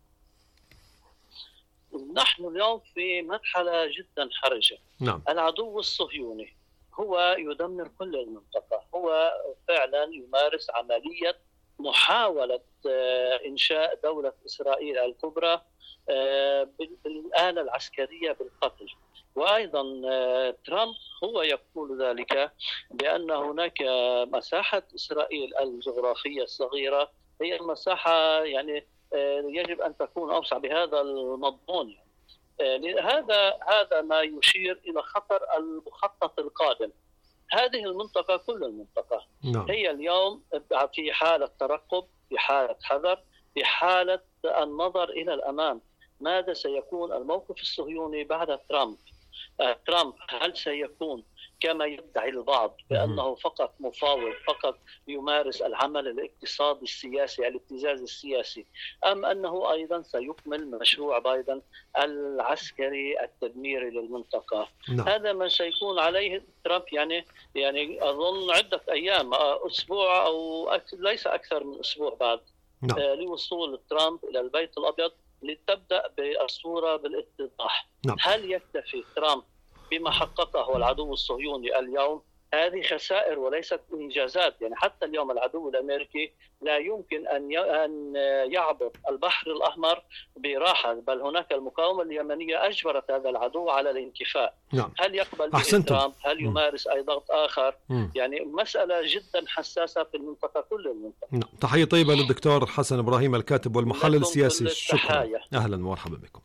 نحن اليوم في مرحلة جدا حرجة. العدو الصهيوني هو يدمر كل المنطقة، هو فعلا يمارس عملية محاولة إنشاء دولة إسرائيل الكبرى بالآلة العسكرية بالقتل. وأيضا ترامب هو يقول ذلك بأن هناك مساحة إسرائيل الجغرافية الصغيرة هي المساحة يعني يجب أن تكون أوسع بهذا المضمون. هذا ما يشير إلى خطر المخطط القادم. هذه المنطقة، كل المنطقة هي اليوم في حالة ترقب، في حالة حذر، في حالة النظر إلى الأمام. ماذا سيكون الموقف الصهيوني بعد ترامب؟ هل سيكون كما يدعي البعض بأنه فقط مفاوض، فقط يمارس العمل الاقتصادي السياسي، الابتزاز السياسي، أم أنه أيضا سيكمل مشروع بايدن العسكري التدميري للمنطقة؟ هذا ما سيكون عليه ترامب. يعني أظن عدة أيام، أسبوع أو ليس أكثر من أسبوع بعد لوصول ترامب إلى البيت الأبيض لتبدأ بالصورة بالاتضاح. هل يكتفي ترامب بما حققه العدو الصهيوني اليوم هذه خسائر وليست إنجازات. يعني حتى اليوم العدو الأمريكي لا يمكن أن يعبر البحر الأحمر براحة، بل هناك المقاومة اليمنية أجبرت هذا العدو على الانكفاء. نعم. هل يقبل ترامب؟ هل يمارس أي ضغط آخر؟ يعني مسألة جدا حساسة في المنطقة، كل المنطقة. نعم. تحية طيبة للدكتور حسن إبراهيم الكاتب والمحلل السياسي. شكرا، أهلا ومرحبا بكم.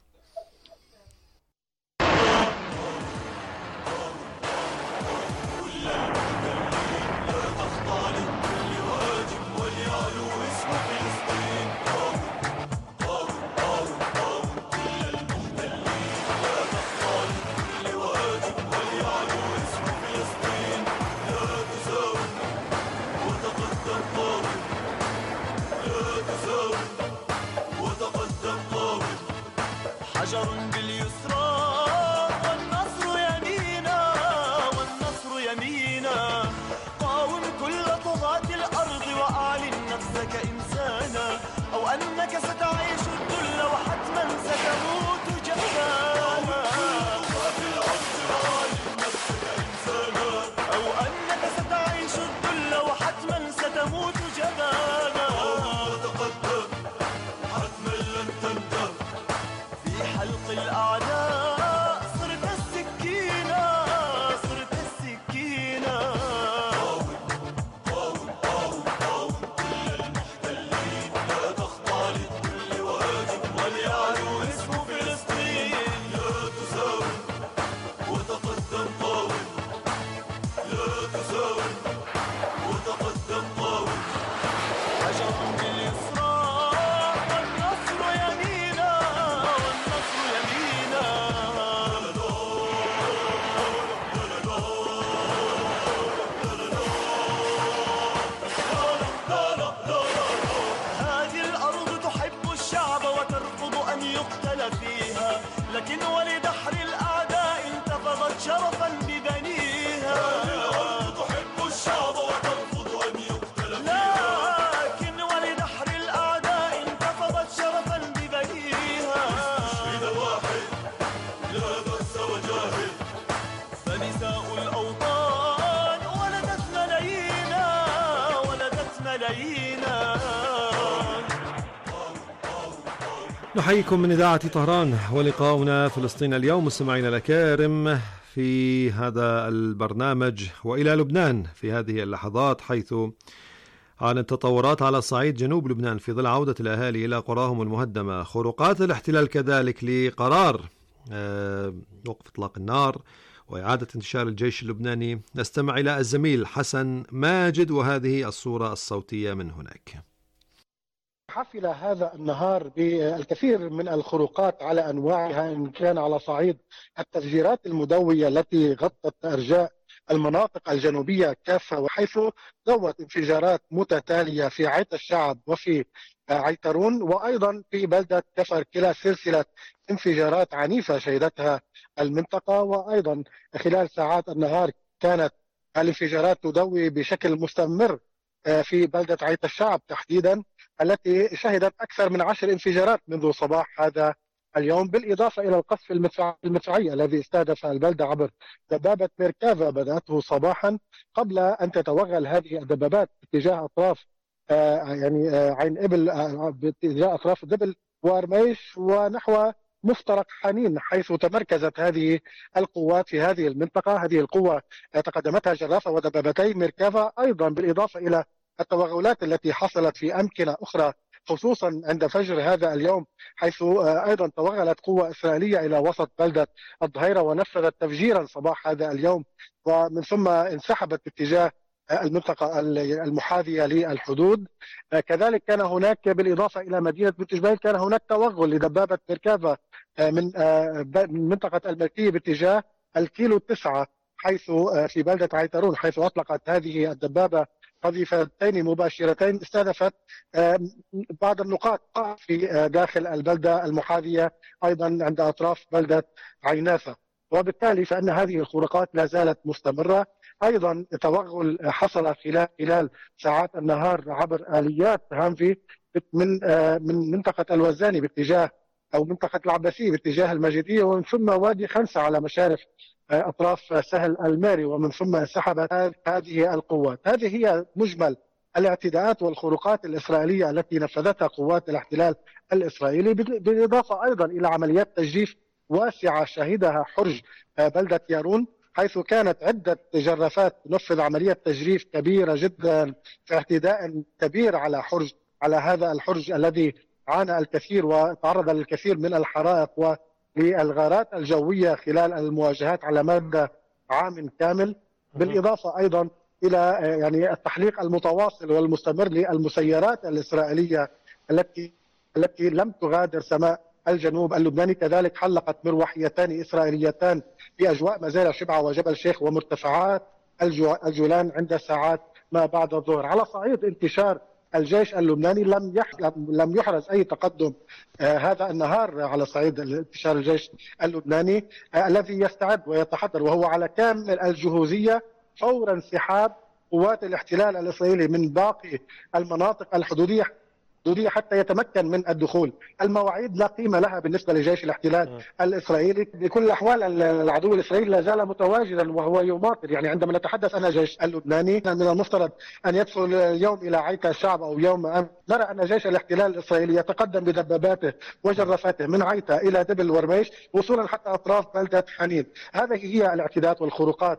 نحييكم من إذاعة طهران، ولقاؤنا فلسطين اليوم مستمعينا الأكارم في هذا البرنامج وإلى لبنان في هذه اللحظات، حيث عن التطورات على صعيد جنوب لبنان في ظل عودة الأهالي إلى قراهم المهدمة، خروقات الاحتلال كذلك لقرار وقف إطلاق النار وإعادة انتشار الجيش اللبناني. نستمع إلى الزميل حسن ماجد وهذه الصورة الصوتية من هناك. حفل هذا النهار بالكثير من الخروقات على أنواعها، إن كان على صعيد التفجيرات المدوية التي غطت أرجاء المناطق الجنوبية كافة، وحيث ضوت انفجارات متتالية في عيت الشعب وفي عيترون، وأيضا في بلدة كفر كلا سلسلة انفجارات عنيفة شهدتها المنطقة. وأيضا خلال ساعات النهار كانت الانفجارات تدوي بشكل مستمر في بلدة عيت الشعب تحديدا، التي شهدت أكثر من 10 انفجارات منذ صباح هذا اليوم، بالإضافة إلى القصف المدفعي الذي استهدف البلدة عبر دبابة ميركافا بدأته صباحا قبل أن تتوغل هذه الدبابات باتجاه أطراف عين إبل، باتجاه أطراف دبل وارميش ونحو مفترق حنين، حيث تمركزت هذه القوات في هذه المنطقة. هذه القوة تقدمتها جرافة ودبابتي ميركافا، أيضا بالإضافة إلى التوغلات التي حصلت في أمكنة أخرى خصوصا عند فجر هذا اليوم، حيث أيضا توغلت قوة إسرائيلية إلى وسط بلدة الظهيرة ونفذت تفجيرا صباح هذا اليوم، ومن ثم انسحبت باتجاه المنطقة المحاذية للحدود. كذلك كان هناك بالإضافة إلى مدينة بنت جبيل كان هناك توغل لدبابة ميركافا من منطقة الملكية باتجاه الكيلو 9 حيث في بلدة عيترون، حيث أطلقت هذه الدبابة قذيفتين مباشرتين استهدفت بعض النقاط في داخل البلدة المحاذية أيضا عند أطراف بلدة عينافة، وبالتالي فإن هذه الخروقات لا زالت مستمرة. أيضا توغل حصل خلال ساعات النهار عبر آليات هامفي من منطقة الوزاني باتجاه أو منطقة العباسية باتجاه المجيدية، ومن ثم وادي خنسة على مشارف أطراف سهل الماري، ومن ثم انسحبت هذه القوات. هذه هي مجمل الاعتداءات والخروقات الإسرائيلية التي نفذتها قوات الاحتلال الإسرائيلي، بالإضافة أيضا إلى عمليات تجريف واسعة شهدها حرج بلدة يارون، حيث كانت عدة جرافات تنفذ عملية تجريف كبيرة جدا في اعتداء كبير على حرج، على هذا الحرج الذي عانى الكثير وتعرض للكثير من الحرائق وللغارات الجوية خلال المواجهات على مدى عام كامل، بالإضافة أيضا إلى يعني التحليق المتواصل والمستمر للمسيرات الإسرائيلية التي لم تغادر سماء الجنوب اللبناني. كذلك حلقت مروحيتان إسرائيليتان في أجواء مزارع شبعة وجبل شيخ ومرتفعات الجولان عند ساعات ما بعد الظهر. على صعيد انتشار الجيش اللبناني لم يحرز أي تقدم هذا النهار على صعيد انتشار الجيش اللبناني الذي يستعد ويتحضر وهو على كامل الجهوزية فور انسحاب قوات الاحتلال الإسرائيلي من باقي المناطق الحدودية حتى يتمكن من الدخول. المواعيد لا قيمة لها بالنسبة لجيش الاحتلال الإسرائيلي. بكل الأحوال العدو الإسرائيلي لا زال متواجدا وهو يماطل. يعني عندما نتحدث عن الجيش اللبناني من المفترض أن يدخل اليوم إلى عيتا الشعب أو يوم أمس، نرى أن جيش الاحتلال الإسرائيلي يتقدم بدباباته وجرافاته من عيتا إلى دبل ورميش وصولا حتى أطراف بلدة حنين. هذه هي الاعتداءات والخروقات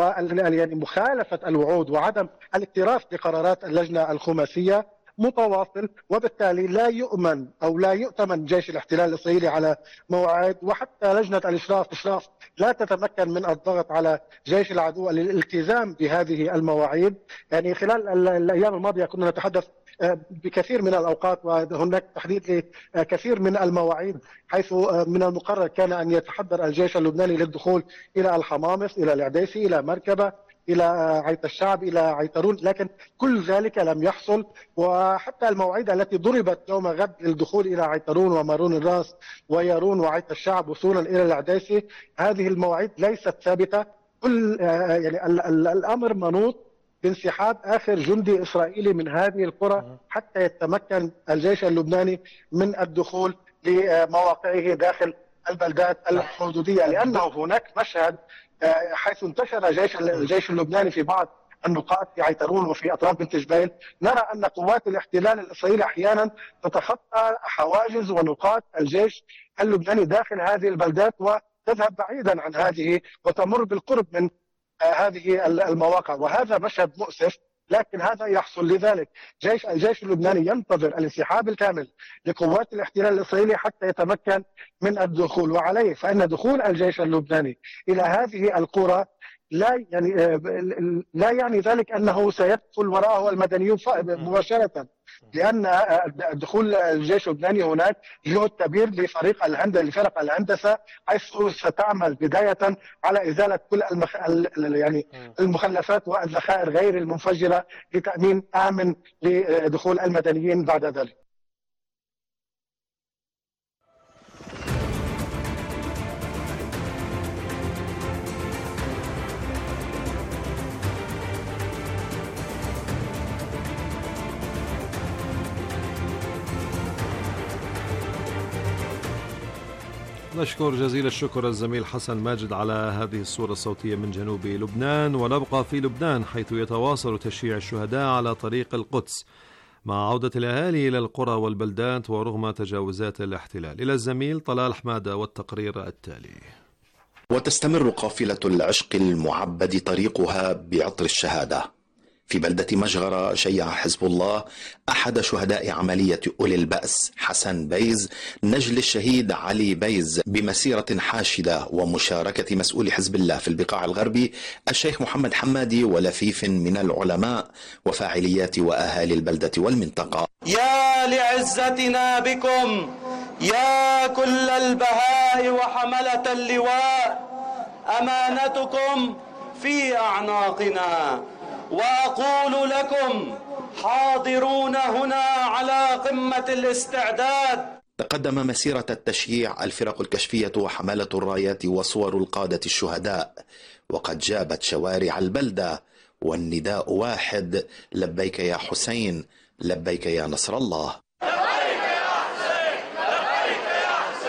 يعني مخالفة الوعود وعدم الاكتراث بقرارات اللجنة الخماسية متواصل، وبالتالي لا يؤمن أو لا يؤتمن جيش الاحتلال الإسرائيلي على مواعيد، وحتى لجنة الإشراف لا تتمكن من الضغط على جيش العدو للالتزام بهذه المواعيد. يعني خلال الأيام الماضية كنا نتحدث بكثير من الأوقات وهناك تحديد لكثير من المواعيد، حيث من المقرر كان أن يتحضر الجيش اللبناني للدخول إلى الحمامص، إلى العديسي، إلى مركبة، إلى عيت الشعب، إلى عيترون، لكن كل ذلك لم يحصل. وحتى المواعيد التي ضربت يوم غد للدخول إلى عيترون ومارون الراس ويارون وعيت الشعب وصولا إلى العديسي، هذه المواعيد ليست ثابتة. كل يعني الأمر منوط بانسحاب آخر جندي إسرائيلي من هذه القرى حتى يتمكن الجيش اللبناني من الدخول لمواقعه داخل البلدات الحدودية، لأنه هناك مشهد حيث انتشر الجيش اللبناني في بعض النقاط في عيترون وفي أطراف بنت جبيل. نرى أن قوات الاحتلال الإسرائيلي أحيانا تتخطى حواجز ونقاط الجيش اللبناني داخل هذه البلدات وتذهب بعيدا عن هذه وتمر بالقرب من هذه المواقع، وهذا مشهد مؤسف. لكن هذا يحصل، لذلك الجيش اللبناني ينتظر الانسحاب الكامل لقوات الاحتلال الإسرائيلي حتى يتمكن من الدخول. وعليه فإن دخول الجيش اللبناني إلى هذه القرى لا يعني ذلك أنه سيدخل وراءه المدنيون مباشرة، لأن دخول الجيش اللبناني هناك جهد كبير لفرق الهندسة حيث ستعمل بداية على إزالة كل المخلفات والذخائر غير المنفجرة لتأمين آمن لدخول المدنيين بعد ذلك. نشكر جزيل الشكر الزميل حسن ماجد على هذه الصورة الصوتية من جنوب لبنان. ونبقى في لبنان حيث يتواصل تشييع الشهداء على طريق القدس مع عودة الأهالي إلى القرى والبلدات ورغم تجاوزات الاحتلال. إلى الزميل طلال حمادة والتقرير التالي. وتستمر قافلة العشق المعبد طريقها بعطر الشهادة. في بلدة مجغرة شيع حزب الله أحد شهداء عملية أولي البأس حسن بيز نجل الشهيد علي بيز بمسيرة حاشدة ومشاركة مسؤول حزب الله في البقاع الغربي الشيخ محمد حمادي ولفيف من العلماء وفاعليات وأهالي البلدة والمنطقة. يا لعزتنا بكم يا كل البهاء وحملة اللواء، أمانتكم في أعناقنا، وأقول لكم حاضرون هنا على قمة الاستعداد. تقدم مسيرة التشييع الفرق الكشفية وحملة الرايات وصور القادة الشهداء، وقد جابت شوارع البلدة والنداء واحد: لبيك يا حسين، لبيك يا نصر الله.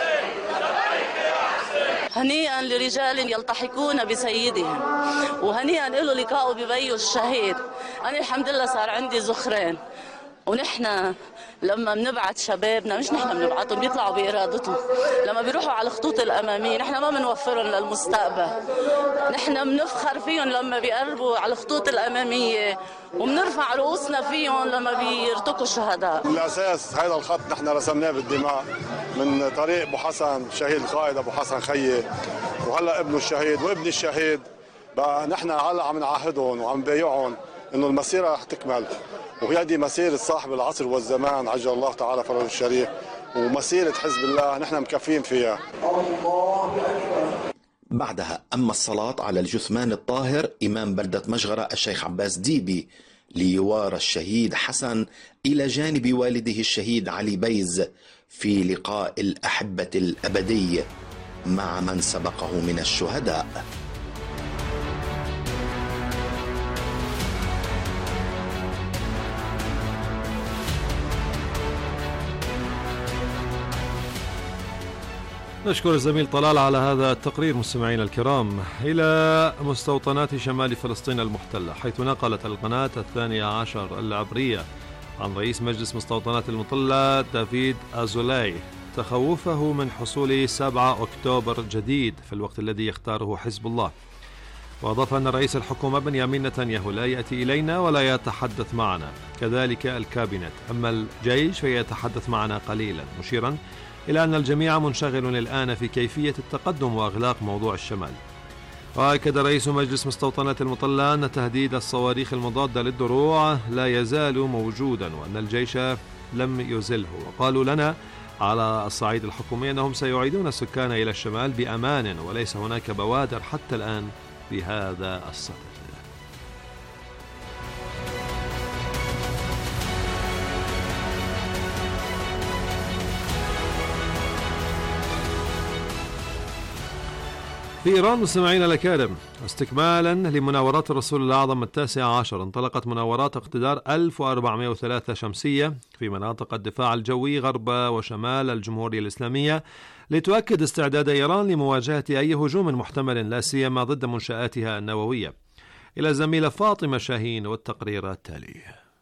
هنيئا لرجال يلتحقون بسيدهم، وهنيئا له لقاء ببي الشهيد. أنا الحمد لله صار عندي ذخرين، ونحن لما بنبعت شبابنا، مش نحن بنبعتهم، بيطلعوا بإرادتهم، لما بيروحوا على الخطوط الأمامية نحن ما بنوفرهم للمستقبل، نحن بنفخر فيهم لما بيقربوا على الخطوط الأمامية، وبنرفع رؤوسنا فيهم لما بيرتكوا الشهداء. من الأساس هذا الخط نحن رسمناه بالدماء من طريق أبو حسن شهيد القائد أبو حسن خيي، وهلا ابنه الشهيد وابن الشهيد. بقى نحن هلا عم نعاهدهم وعم نبايعهم إنه المسيرة رح تكمل، وهي دي مسيرة صاحب العصر والزمان عجل الله تعالى فرجه الشريف، ومسيرة حزب الله نحن مكفين فيها. بعدها أما الصلاة على الجثمان الطاهر إمام بلدة مجغرة الشيخ عباس ديبي ليوارى الشهيد حسن إلى جانب والده الشهيد علي بيز في لقاء الأحبة الأبدي مع من سبقه من الشهداء. نشكر الزميل طلال على هذا التقرير. مستمعينا الكرام، إلى مستوطنات شمال فلسطين المحتلة، حيث نقلت القناة 12 العبرية عن رئيس مجلس مستوطنات المطلة دافيد أزولاي تخوفه من حصول 7 أكتوبر جديد في الوقت الذي يختاره حزب الله. وأضاف أن رئيس الحكومة بنيامين نتنياهو لا يأتي إلينا ولا يتحدث معنا، كذلك الكابينت، أما الجيش فيتحدث معنا قليلا، مشيرا إلى أن الجميع منشغل الآن في كيفية التقدم وإغلاق موضوع الشمال. وأكد رئيس مجلس مستوطنات المطلة أن تهديد الصواريخ المضادة للدروع لا يزال موجودا، وأن الجيش لم يزله. وقالوا لنا على الصعيد الحكومي أنهم سيعيدون السكان إلى الشمال بأمان، وليس هناك بوادر حتى الآن بهذا الصدد. في إيران مستمعين الأكارم، استكمالا لمناورات الرسول الأعظم 19 انطلقت مناورات اقتدار 1403 شمسية في مناطق الدفاع الجوي غرب وشمال الجمهورية الإسلامية لتؤكد استعداد إيران لمواجهة أي هجوم محتمل، لا سيما ضد منشآتها النووية. إلى الزميلة فاطمة شاهين والتقرير التالي.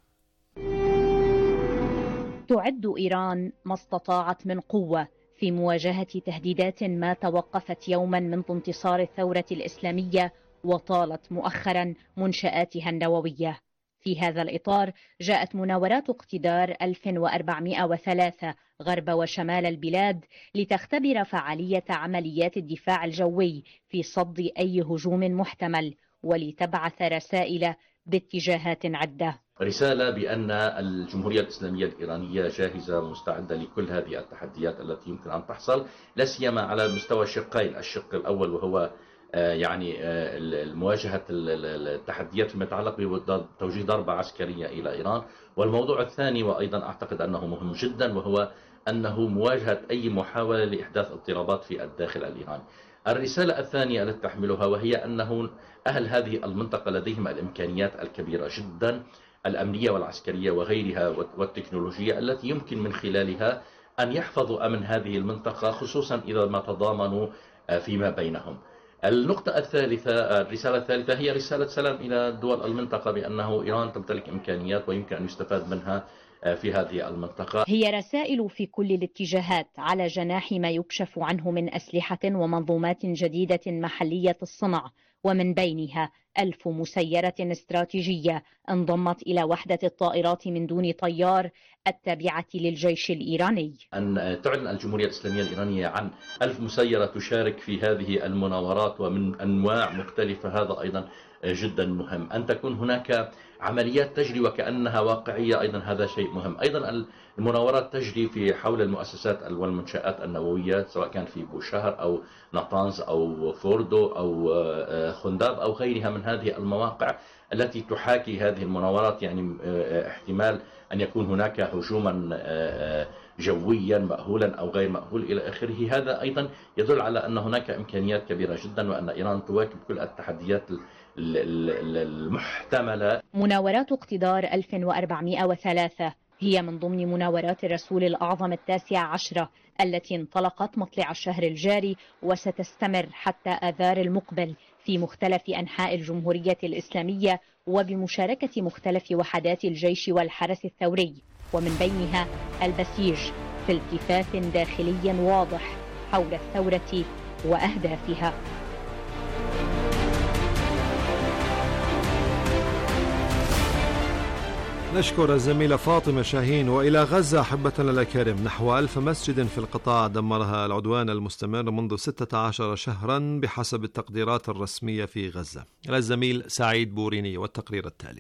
تعد إيران ما استطاعت من قوة في مواجهة تهديدات ما توقفت يوما منذ انتصار الثورة الإسلامية وطالت مؤخرا منشآتها النووية. في هذا الإطار جاءت مناورات اقتدار 1403 غرب وشمال البلاد لتختبر فعالية عمليات الدفاع الجوي في صد أي هجوم محتمل، ولتبعث رسائل باتجاهات عدة. رسالة بأن الجمهورية الإسلامية الإيرانية جاهزة ومستعدة لكل هذه التحديات التي يمكن أن تحصل، لا سيما على مستوى الشقين، الشق الأول وهو مواجهة التحديات المتعلقة بتوجيه ضربة عسكرية إلى إيران، والموضوع الثاني وأيضا أعتقد أنه مهم جدا وهو أنه مواجهة أي محاولة لإحداث اضطرابات في الداخل الإيراني. الرسالة الثانية التي تحملها وهي أنه أهل هذه المنطقة لديهم الإمكانيات الكبيرة جدا الأمنية والعسكرية وغيرها والتكنولوجيا التي يمكن من خلالها أن يحفظوا أمن هذه المنطقة، خصوصا إذا ما تضامنوا فيما بينهم. النقطة الثالثة، الرسالة الثالثة هي رسالة سلام إلى دول المنطقة بأنه إيران تمتلك إمكانيات ويمكن أن يستفاد منها في هذه المنطقة. هي رسائل في كل الاتجاهات على جناح ما يكشف عنه من أسلحة ومنظومات جديدة محلية الصنع، ومن بينها 1000 مسيرة استراتيجية انضمت إلى وحدة الطائرات من دون طيار التابعة للجيش الإيراني. أن تعلن الجمهورية الإسلامية الإيرانية عن 1000 مسيرة تشارك في هذه المناورات ومن أنواع مختلفة، هذا أيضا جدا مهم. أن تكون هناك عمليات تجري وكأنها واقعية، أيضا هذا شيء مهم. أيضا المناورات تجري في حول المؤسسات والمنشآت النووية، سواء كان في بوشهر أو ناطانز أو فوردو أو خنداب أو غيرها من هذه المواقع التي تحاكي هذه المناورات. احتمال أن يكون هناك هجوما جويا مأهولا أو غير مأهول إلى آخره. هذا أيضا يدل على أن هناك إمكانيات كبيرة جدا وأن إيران تواكب كل التحديات المحتملة. مناورات اقتدار 1403 هي من ضمن مناورات الرسول الأعظم 19 التي انطلقت مطلع الشهر الجاري وستستمر حتى آذار المقبل في مختلف أنحاء الجمهورية الإسلامية، وبمشاركة مختلف وحدات الجيش والحرس الثوري، ومن بينها البسيج، في التفاف داخلي واضح حول الثورة وأهدافها. نشكر الزميلة فاطمة شاهين. وإلى غزة أحبتنا الأكارم، نحو 1000 مسجد في القطاع دمرها العدوان المستمر منذ 16 شهرا بحسب التقديرات الرسمية في غزة. إلى الزميل سعيد بوريني والتقرير التالي.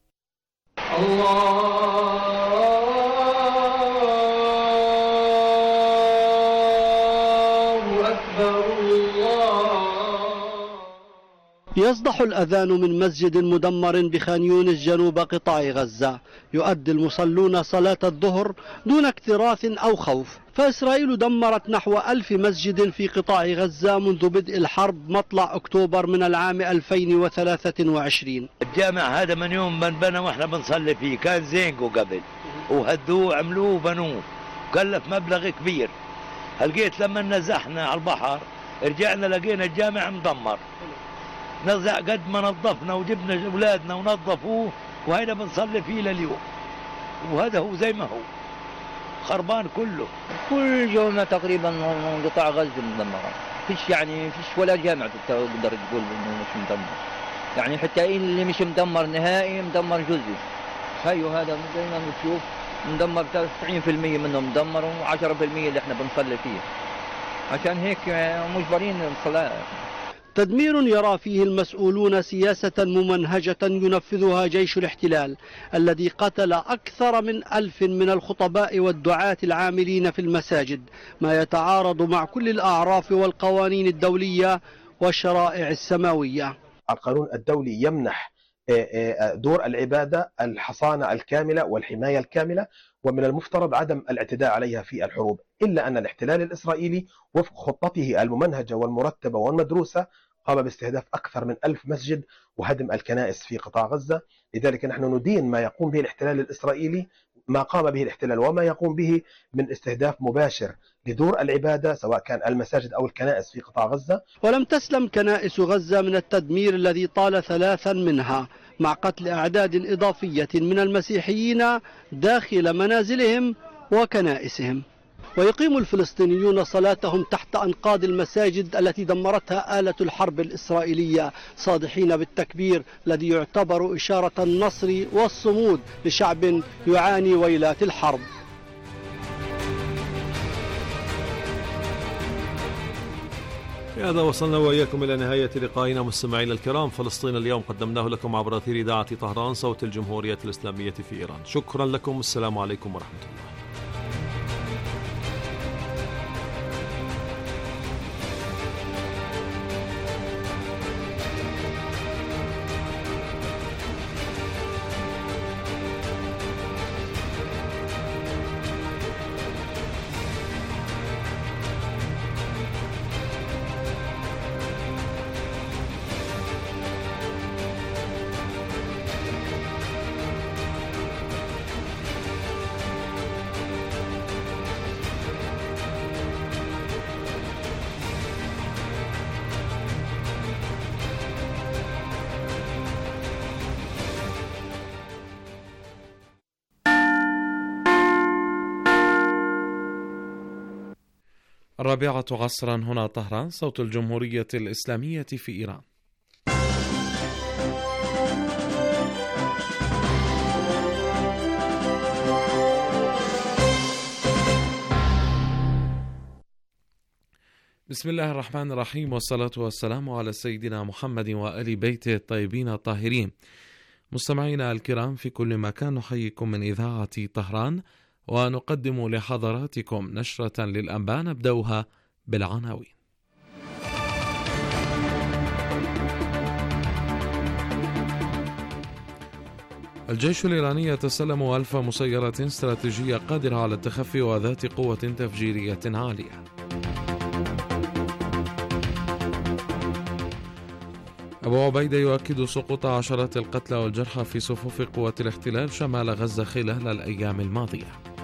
يصدح الأذان من مسجد مدمر بخان يونس جنوب قطاع غزة. يؤدي المصلون صلاة الظهر دون اكتراث أو خوف، فإسرائيل دمرت نحو 1000 مسجد في قطاع غزة منذ بدء الحرب مطلع أكتوبر من العام 2023. الجامع هذا من يوم من بنى واحنا بنصلي فيه كان زينكو قبل، وهدوه عملوه وبنوه، كلف مبلغ كبير. لقيت لما نزحنا على البحر رجعنا لقينا الجامع مدمر. نزع قد ما نظفنا وجبنا اولادنا ونظفوه وهينا بنصلي فيه لليوم، وهذا هو زي ما هو خربان كله. كل جامعة تقريبا قطاع غزة مدمرة، فيش ولا جامعة تقدر تقول انه مش مدمر، يعني حتى اللي مش مدمر نهائي مدمر جزئي. هيو هذا زي ما بنشوف مدمر 90% منه مدمر، و10% اللي احنا بنصلي فيه، عشان هيك مجبرين الصلاة. تدمير يرى فيه المسؤولون سياسة ممنهجة ينفذها جيش الاحتلال الذي قتل أكثر من 1000 من الخطباء والدعاة العاملين في المساجد، ما يتعارض مع كل الأعراف والقوانين الدولية والشرائع السماوية. القانون الدولي يمنح دور العبادة الحصانة الكاملة والحماية الكاملة، ومن المفترض عدم الاعتداء عليها في الحروب، إلا أن الاحتلال الإسرائيلي وفق خطته الممنهجة والمرتبة والمدروسة قام باستهداف أكثر من 1000 مسجد وهدم الكنائس في قطاع غزة. لذلك نحن ندين ما يقوم به الاحتلال الإسرائيلي، ما قام به الاحتلال وما يقوم به من استهداف مباشر لدور العبادة سواء كان المساجد أو الكنائس في قطاع غزة. ولم تسلم كنائس غزة من التدمير الذي طال 3 منها، مع قتل أعداد إضافية من المسيحيين داخل منازلهم وكنائسهم. ويقيم الفلسطينيون صلاتهم تحت أنقاض المساجد التي دمرتها آلة الحرب الإسرائيلية، صادحين بالتكبير الذي يعتبر إشارة النصر والصمود لشعب يعاني ويلات الحرب. بهذا وصلنا وإياكم إلى نهاية لقائنا مستمعينا الكرام. فلسطين اليوم قدمناه لكم عبر أثير إذاعة طهران صوت الجمهورية الإسلامية في إيران. شكرا لكم، السلام عليكم ورحمة الله. الرابعة عصرا هنا طهران صوت الجمهورية الإسلامية في إيران. بسم الله الرحمن الرحيم، والصلاة والسلام على سيدنا محمد وآل بيته الطيبين الطاهرين. مستمعينا الكرام في كل مكان، نحييكم من إذاعة طهران ونقدم لحضراتكم نشرة للأنباء نبدأها بالعناوين. الجيش الإيراني يتسلم 1000 مسيرة استراتيجية قادرة على التخفي وذات قوة تفجيرية عالية. أبو عبيدة يؤكد سقوط عشرات القتلى والجرحى في صفوف قوات الاحتلال شمال غزة خلال الأيام الماضية.